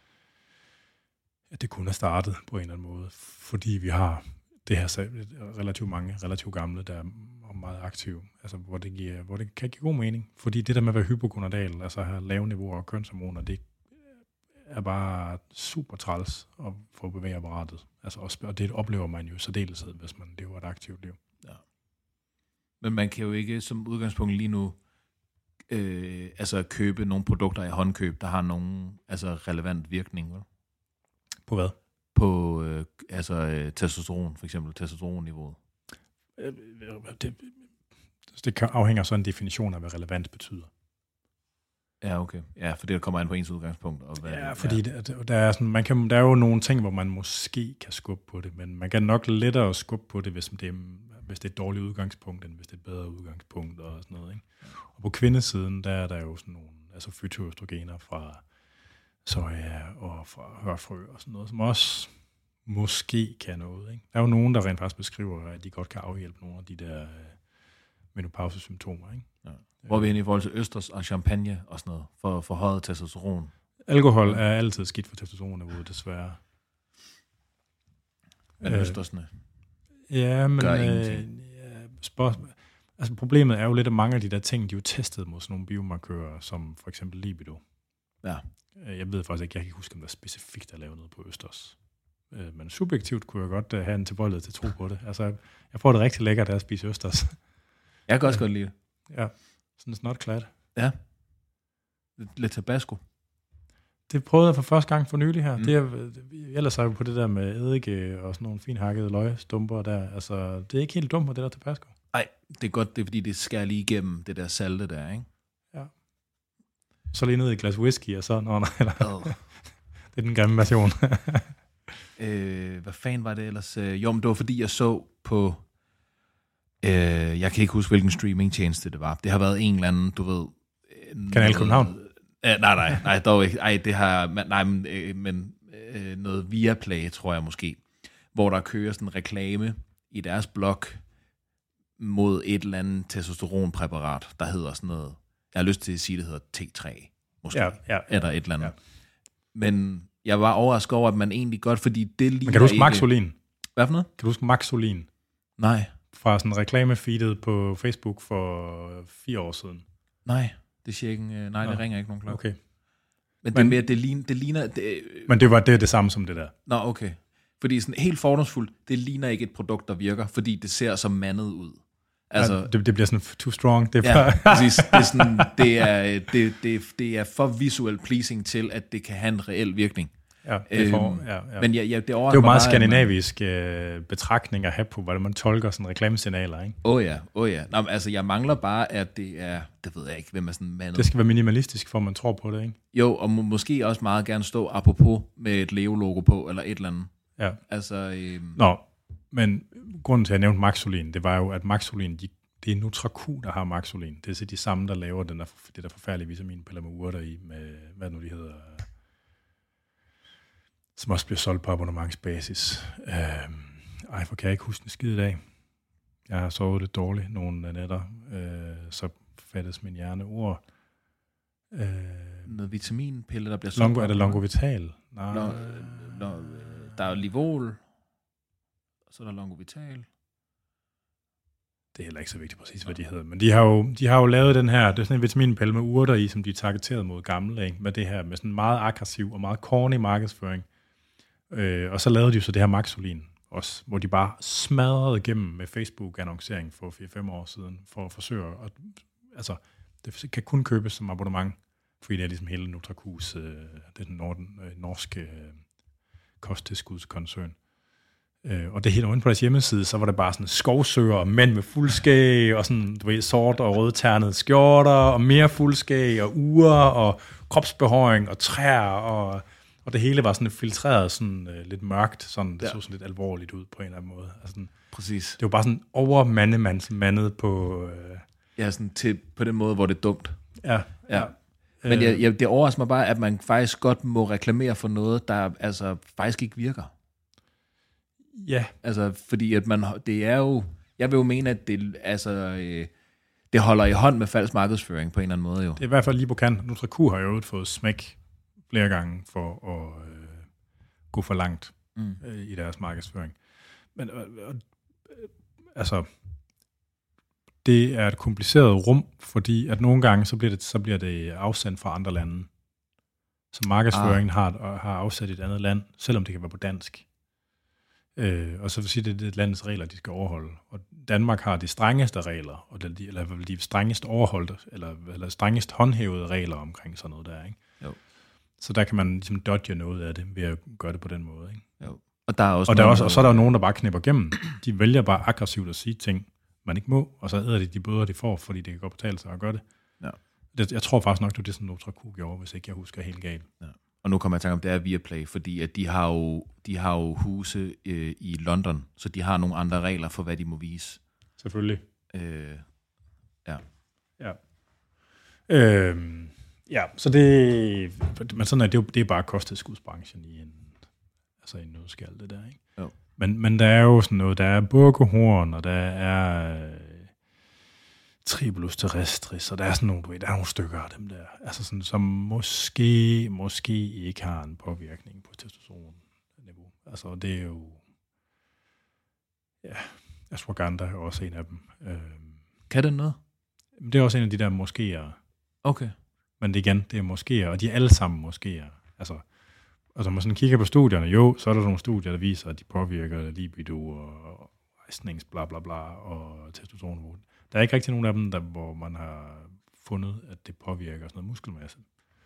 at det kunne have startet på en eller anden måde, fordi vi har det her relativt mange, relativt gamle, der er meget aktive, altså hvor det, giver, hvor det kan give god mening. Fordi det der med at være hypogonadal, altså have lave niveauer af kønshormoner, det er bare super træls at få bevægeapparatet. Altså også, og det oplever man jo særdeleshed, hvis man lever et aktivt liv. Ja. Men man kan jo ikke som udgangspunkt lige nu øh, altså købe nogle produkter i håndkøb, der har nogen altså relevant virkning. Vel? På hvad? På øh, altså øh, testosteron, for eksempel testosteronniveauet. Det, det afhænger så af en definition af, hvad relevant betyder. Ja, okay. Ja, for det kommer an på ens udgangspunkt. Og hvad, ja, fordi ja. Der, der, er sådan, man kan, der er jo nogle ting, hvor man måske kan skubbe på det, men man kan nok lettere skubbe på det, hvis det er, hvis det er et dårligt udgangspunkt, end hvis det er et bedre udgangspunkt og sådan noget. Ikke? Og på kvindesiden, der er der jo sådan nogle altså fytoøstrogener fra soja og fra hørfrø og sådan noget, som også måske kan noget. Ikke? Der er jo nogen, der rent faktisk beskriver, at de godt kan afhjælpe nogle af de der øh, menopausesymptomer. Ikke? Ja. Hvor er vi inde i forhold til østers og champagne og sådan noget, for forhøjet testosteron? Alkohol er altid skidt for testosteronniveauet, desværre. Men øh, østersne ja, men, gør øh, ingenting. Ja, spørgsmål. Altså problemet er jo lidt, at mange af de der ting, de er jo testet mod sådan nogle biomarkører, som for eksempel libido. Ja. Jeg ved faktisk ikke, jeg kan ikke huske, om der specifikt er lavet noget på østers. Men subjektivt kunne jeg godt have en tilbøjelighed til tro på det. Altså, jeg får det rigtig lækkert af at spise østers. Jeg kan også godt lide det. Ja, sådan en snot klat. Ja. Lidt tabasco. Det prøvede jeg for første gang for nylig her. Mm. Det er, ellers er jeg på det der med eddike og sådan nogle fint hakkede løgstumper der. Altså, det er ikke helt dumt med det der tabasco. Nej, det er godt, det er fordi, det skærer lige igennem det der salte der, ikke? Ja. Så lige ned i et glas whisky og så, nå nej, eller. Oh. Det er den grimme version. øh, hvad fanden var det ellers? Jo, men det var fordi, jeg så på, øh, jeg kan ikke huske, hvilken streamingtjeneste det var. Det har været en eller anden, du ved. Kanal København? Øh, nej, nej, nej, dog ikke. Ej, det har, nej, men, øh, men øh, noget Viaplay, tror jeg måske, hvor der kører sådan en reklame i deres blog mod et eller andet testosteronpræparat, der hedder sådan noget, jeg har lyst til at sige, det hedder T tre, måske, ja, ja, ja, eller et eller andet. Ja. Men jeg var overrasket over, at man egentlig godt, fordi det ligner. Men kan du huske ikke... Maxolin? Hvad for noget? Kan du huske Maxolin? Nej. Fra sådan reklamefeedet på Facebook for fire år siden. Nej, det siger ikke, nej, det Nå. ringer ikke nogen klokke. Okay. Men det, men, mere, det ligner... Det ligner det, men det var det, det samme som det der. Nå, okay. Fordi sådan helt fordomsfuldt, det ligner ikke et produkt, der virker, fordi det ser så mandet ud. Altså, ja, det, det bliver sådan too strong. Det er ja, bare... præcis. Det er, sådan, det, er, det, det, det er for visuelt pleasing til, at det kan have en reel virkning. Ja, det er for, øhm, ja, ja. Men ja, ja, det, det er jo meget bare, skandinavisk man... øh, betragtning at have på, hvordan man tolker sådan reklamesignaler, ikke? Åh oh ja, åh oh ja. Nå, men, altså, jeg mangler bare, at det er, det ved jeg ikke, hvem er sådan mandet. Det skal være minimalistisk, for man tror på det, ikke? Jo, og må, måske også meget gerne stå apropos med et Leo-logo på, eller et eller andet. Ja. Altså, øhm... Nå, men grunden til, at jeg nævnte Maxolin, det var jo, at Maxolin, de, det er Nutraku, der har Maxolin. Det er så de samme, der laver den der, det der forfærdelige vitaminpiller med urter i, med, hvad nu de hedder, som også bliver solgt på abonnementsbasis. Øh, ej, for kan jeg ikke huske en skid i dag. Jeg har sovet lidt dårligt nogle nætter, øh, så fattes min hjerne ord. Øh, Noget vitaminpille, der bliver solgt. Longo, er det Longovital? Nej. Nå, nå, der er Livol, og så er der Longovital. Det er heller ikke så vigtigt præcis, hvad de hedder. Men de har jo, de har jo lavet den her, det er sådan en vitaminpille med urter i, som de er targeteret mod gamle, ikke? Med det her, med sådan meget aggressiv og meget corny markedsføring. Øh, og så lavede de jo så det her Maxolin også, hvor de bare smadrede igennem med Facebook-annoncering for fire fem år siden, for at forsøge at, altså, det kan kun købes som abonnement, fordi det er ligesom hele Nutracus, øh, det er den norden, øh, norske øh, kosttilskudskoncern. Øh, og det hele inde på deres hjemmeside, så var det bare sådan skovsøger og mænd med fuldskæg, og sådan, du ved, sort og rødternede skjorter, og mere fuldskæg, og ure, og kropsbehåring, og træer, og, og det hele var sådan filtreret sådan øh, lidt mørkt, sådan, det ja. så sådan lidt alvorligt ud på en eller anden måde. Altså, sådan, præcis. Det var bare sådan overmandemands mandet på... Øh, ja, sådan til, på den måde, hvor det er dumt. Ja, ja. Men jeg, jeg, det overrasker mig bare, at man faktisk godt må reklamere for noget, der altså faktisk ikke virker. Ja. Altså, fordi at man, det er jo, jeg vil jo mene, at det, altså, øh, det holder i hånd med falsk markedsføring på en eller anden måde jo. Det er i hvert fald lige på kanten. Nutraku har jo fået smæk flere gange for at øh, gå for langt mm. øh, i deres markedsføring. Men øh, øh, altså, det er et kompliceret rum, fordi at nogle gange, så bliver det, så bliver det afsendt fra andre lande. Så markedsføringen ah. har, har afsat i et andet land, selvom det kan være på dansk. Øh, og så vil sige, at det er et landets regler, de skal overholde. Og Danmark har de strengeste regler, og de, eller de strengest overholdte, eller, eller strengest håndhævede regler omkring sådan noget der, ikke? Jo. Så der kan man ligesom dodge noget af det, ved at gøre det på den måde, ikke? Jo. Og, der er også og, der nogen, er også, og så er der jo nogen, der bare knipper igennem. De vælger bare aggressivt at sige ting, man ikke må, og så æder de de bøder, de får, fordi det kan godt betale sig at gøre det. Ja. det jeg tror faktisk nok, det er det, som Nutraku gjorde, hvis ikke jeg husker helt galt. Ja. Og nu kommer jeg til at tænke om, det er Viaplay, fordi at de har jo, de har jo huse øh, i London, så de har nogle andre regler for, hvad de må vise. Selvfølgelig. Øh, ja. Ja. Øhm, ja, så det, men sådan er det jo, det er bare kosttilskudsbranchen i en, altså i en nødskal, det der, ikke? Jo. Men, men der er jo sådan noget, der er bukkehorn, og der er øh, tribulus terrestris, og der er sådan nogle, du ved, der er nogle stykker af dem der, altså sådan, som måske, måske ikke har en påvirkning på testosteronniveau. Altså det er jo, ja, ashwagandha er også en af dem. Øhm, kan det noget? Det er også en af de der moskéer. Okay. Men det igen, det er moskéer, og de er alle sammen moskéer. Altså, altså, når man sådan kigger på studierne, jo, så er der nogle studier, der viser, at de påvirker libido og rejsnings, bla bla bla, og testosteronniveau. Der er ikke rigtig nogen af dem, der, hvor man har fundet, at det påvirker sådan noget muskelmasse.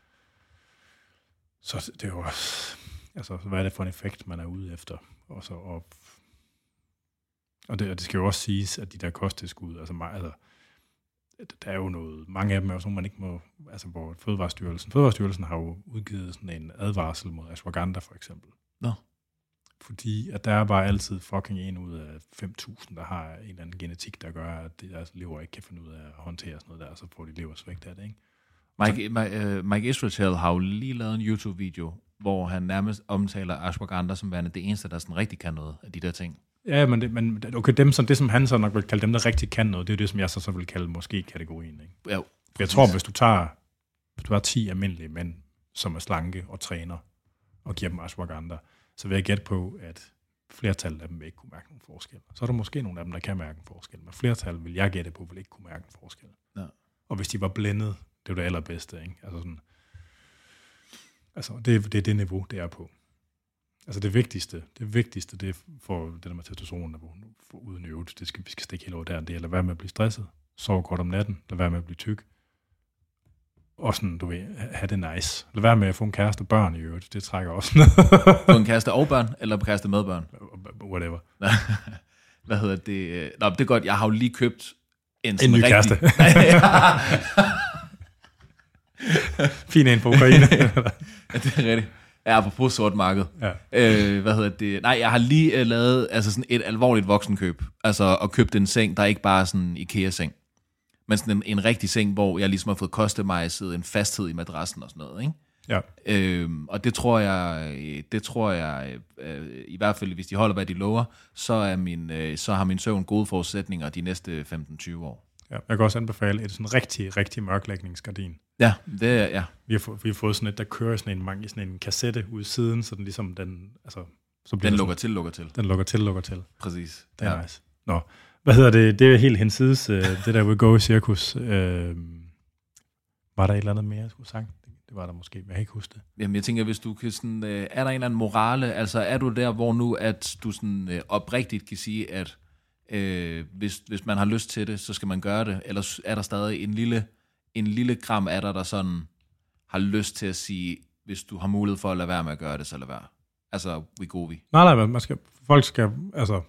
Så det er jo også, altså, hvad er det for en effekt, man er ude efter? Og, så, og, og, det, og det skal jo også siges, at de der kosttilskud, altså, altså der er jo noget, mange af dem er jo sådan, man ikke må, altså hvor Fødevarestyrelsen, Fødevarestyrelsen har jo udgivet sådan en advarsel mod ashwagandha for eksempel. Nå. Fordi at der er bare altid fucking en ud af fem tusind, der har en eller anden genetik, der gør, at deres lever ikke kan finde ud af at håndtere sådan noget der, så får de leversvægt af det, ikke? Mike, Mike, uh, Mike Israel har jo lige lavet en YouTube-video, hvor han nærmest omtaler ashwagandha som værende det eneste, der sådan rigtig kan noget af de der ting. Ja, men, det, men okay, dem, som, det som han så nok vil kalde dem, der rigtig kan noget, det er jo det, som jeg så, så vil kalde måske kategorien, ikke? Ja, jeg tror, hvis du tager, hvis du har ti almindelige mænd, som er slanke og træner, og giver dem ashwagandha, så vil jeg gætte på, at flertallet af dem vil ikke kunne mærke nogen forskel. Så er der måske nogle af dem, der kan mærke en forskel, men flertallet vil jeg gætte på, vil ikke kunne mærke en forskel. Ja. Og hvis de var blændet, det er det allerbedste, ikke? Altså sådan, altså det, det er det niveau, det er på. Altså det vigtigste, det vigtigste, det er for det der med testosteron, der for uden øvet, det skal, vi skal stikke helt over der, det er at lade være med at blive stresset, sove godt om natten, lade være med at blive tyk, og sådan, du ved, have det nice. Lad være med at få en kæreste og børn i øvrigt. Det trækker også ned. Få en kæreste og børn, eller en kæreste med børn? Whatever. Hvad hedder det? Nå, det er godt. Jeg har jo lige købt en, en ny rigtig... kæreste. Fin en på Ukraine. Ja, det er rigtigt. Ja, apropos sort marked. Ja. Øh, hvad hedder det? Nej, jeg har lige uh, lavet altså sådan et alvorligt voksenkøb. Altså, og købt en seng, der er ikke bare sådan en IKEA-seng. Men sådan en, en rigtig seng, hvor jeg ligesom har fået customized en fasthed i madrassen og sådan noget, ikke? Ja. Øhm, og det tror jeg, det tror jeg øh, i hvert fald, hvis de holder, hvad de lover, så, er min, øh, så har min søvn gode forudsætninger de næste femten til tyve år. Ja, jeg kan også anbefale et sådan rigtig, rigtig mørklægningsgardin. Ja, det er, ja. Vi har, fået, vi har fået sådan et, der kører sådan en, mange, sådan en kassette ud i siden, så den ligesom, den, altså... Så den lukker til, lukker til. Den lukker til, lukker til. Præcis. Det er ja. nice. Nå, hvad hedder det? Det er helt hensides, uh, det der We Go Cirkus. Uh, var der et eller andet mere, jeg skulle sige? Det var der måske, men jeg kan ikke huske det. Jamen, jeg tænker, hvis du kan sådan, øh, er der en eller anden morale, altså er du der, hvor nu, at du sådan øh, oprigtigt kan sige, at øh, hvis, hvis man har lyst til det, så skal man gøre det, eller er der stadig en lille, en lille gram af dig, der sådan har lyst til at sige, hvis du har mulighed for at lade være med at gøre det, så lad være. Altså, we go vi. Nej, nej, man skal, folk skal altså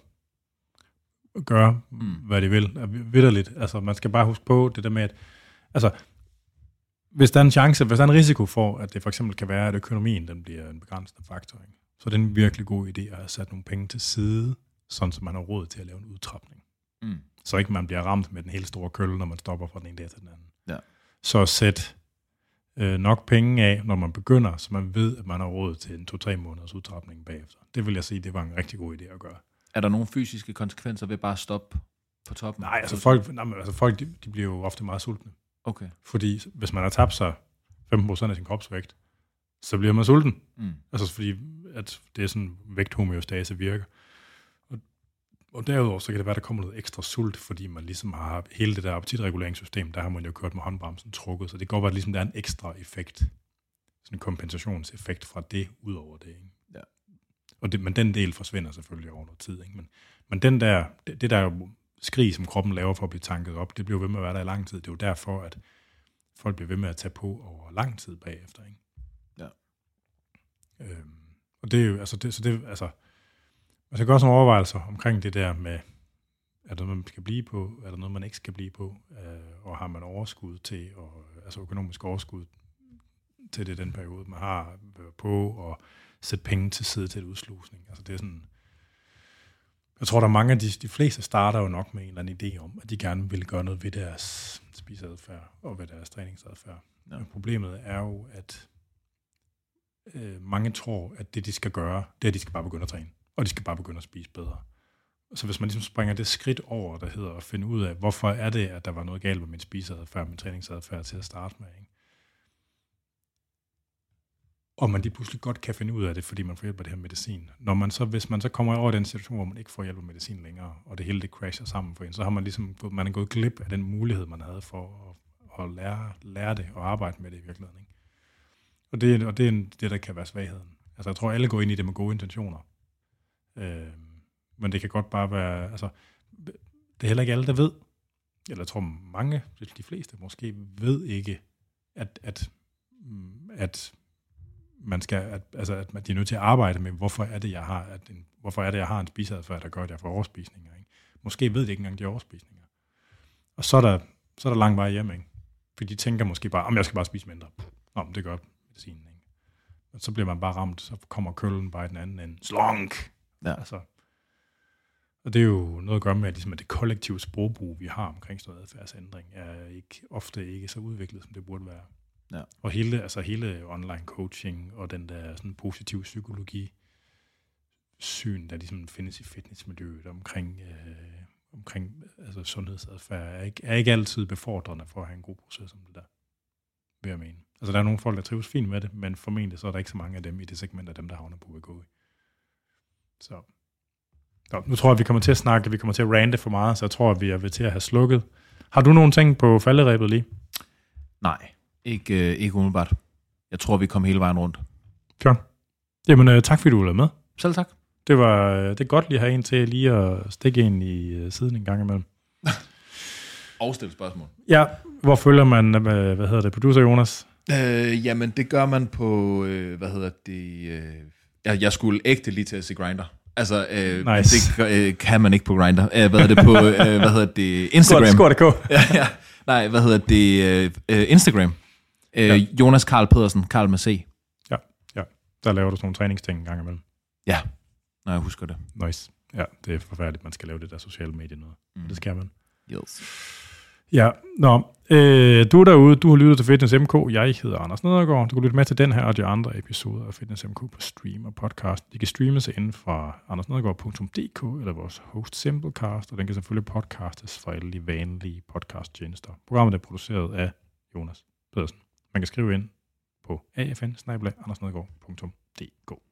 gøre, mm. hvad de vil. Vitterligt. Altså, man skal bare huske på det der med, at altså, hvis der er en chance, hvis der er en risiko for, at det for eksempel kan være, at økonomien den bliver en begrænsende faktor, ikke? Så er det en virkelig god idé at have sat nogle penge til side, sådan så man har råd til at lave en udtrapning. Mm. Så ikke man bliver ramt med den helt store kølle, når man stopper fra den ene dag til den anden. Ja. Så sæt øh, nok penge af, når man begynder, så man ved, at man har råd til en to-tre måneders udtrapning bagefter. Det vil jeg sige, det var en rigtig god idé at gøre. Er der nogle fysiske konsekvenser ved bare at stoppe på toppen? Nej, altså folk, nej, altså folk de, de bliver jo ofte meget sultne. Okay. Fordi hvis man har tabt sig femten procent af sin kropsvægt, så bliver man sulten. Mm. Altså fordi at det er sådan, vægthomeostase virker. Og, og derudover så kan det være, der kommer noget ekstra sult, fordi man ligesom har hele det der appetitreguleringssystem, der har man jo kørt med håndbremsen trukket, så det går bare ligesom, der er en ekstra effekt. Sådan en kompensationseffekt fra det, ud over det. Ikke? Ja. Og det, men den del forsvinder selvfølgelig over noget tid. Ikke? Men, men den der, det, det der skrig, som kroppen laver for at blive tanket op, det bliver ved med at være der i lang tid. Det er jo derfor, at folk bliver ved med at tage på over lang tid bagefter. Ikke? Ja. Øhm, og det er jo, altså, det, så det, altså, man skal gøre sådan nogle overvejelser omkring det der med, er der noget, man skal blive på, er der noget, man ikke skal blive på, øh, og har man overskud til, og, altså økonomisk overskud til det den periode, man har på, og sætte penge til side til et udslusning. Altså det er sådan, jeg tror, der er mange af de, de fleste starter jo nok med en eller anden idé om, at de gerne vil gøre noget ved deres spiseadfærd og ved deres træningsadfærd. Ja. Men problemet er jo, at øh, mange tror, at det, de skal gøre, det er, at de skal bare begynde at træne, og de skal bare begynde at spise bedre. Så hvis man ligesom springer det skridt over, der hedder at finde ud af, hvorfor er det, at der var noget galt med min spiseadfærd, min træningsadfærd til at starte med, ikke? Og man lige pludselig godt kan finde ud af det, fordi man får hjælp af det her medicin. Når man så, hvis man så kommer over den situation, hvor man ikke får hjælp af medicin længere, og det hele det crasher sammen for en, så har man ligesom man er gået glip af den mulighed, man havde for at, at lære, lære det og arbejde med det i virkeligheden. Ikke? Og, det, og det er det, der kan være svagheden. Altså jeg tror, alle går ind i det med gode intentioner. Øh, men det kan godt bare være, altså det er heller ikke alle, der ved, eller jeg tror mange, de fleste måske, ved ikke, at, at, at man skal, at, altså, at de er nødt til at arbejde med, hvorfor er det, jeg har, at en, hvorfor er det, jeg har en spiseadfærd, der gør, at jeg får overspisninger. Ikke? Måske ved de ikke engang, de overspisninger. Og så er der, så er der lang vej hjem, ikke? For de tænker måske bare, om jeg skal bare spise mindre. Nå, men det gør medicinen, ikke? Og så bliver man bare ramt, så kommer køllen bare i den anden ende. Slonk! Ja. Altså, og det er jo noget at gøre med, at, ligesom, at det kollektive sprogbrug, vi har omkring sådan noget adfærdsændring, er ikke, ofte ikke så udviklet, som det burde være. Ja. Og hele, altså hele online coaching og den der sådan positiv psykologi syn, der ligesom findes i fitnessmiljøet omkring, øh, omkring altså sundhedsadfærd, er ikke, er ikke altid befordrende for at have en god proces om det der. vil jeg mene. Altså, der er nogle folk, der trives fint med det, men formentlig så er der ikke så mange af dem i det segment af dem, der havner på Wegovy. Så. så nu tror jeg, vi kommer til at snakke, vi kommer til at rante for meget, så jeg tror, at vi er ved til at have slukket. Har du nogle ting på falderæbet lige? Nej, ikke, øh, ikke umiddelbart. Jeg tror, vi kom hele vejen rundt. Fjern. Jamen, øh, tak fordi du var med. Selv tak. Det var det er godt lige at have en til lige at stikke en i uh, siden en gang imellem. Og stille spørgsmål. Ja, hvor følger man, hvad, hvad hedder det, producer Jonas? Øh, jamen, det gør man på, øh, hvad hedder det, øh, jeg, jeg skulle ægte lige til at se Grindr. Altså, øh, nice. det øh, kan man ikke på Grindr. Øh, hvad hedder det på, øh, hvad hedder det, Instagram. Skor, skor, det ja, ja. Nej, hvad hedder det, øh, Instagram. Øh, ja. Jonas Karl Pedersen, Karl med C. Ja, ja. Der laver du sådan nogle træningsting en gang imellem. Ja, når jeg husker det. Nice. Ja, det er forfærdeligt, man skal lave det der sociale medier noget. Mm. Det skal man. Yes. Ja, nå. Øh, du er derude, du har lyttet til Fitness M K. Jeg hedder Anders Nedergaard. Du kan lytte med til den her og de andre episoder af Fitness M K på stream og podcast. De kan streames inden fra andersnedergaard punktum d k eller vores host Simplecast, og den kan selvfølgelig podcastes fra alle de vanlige podcasttjenester. Programmet er produceret af Jonas Pedersen. Man kan skrive ind på a f n bindestreg andersnedergaard punktum d k.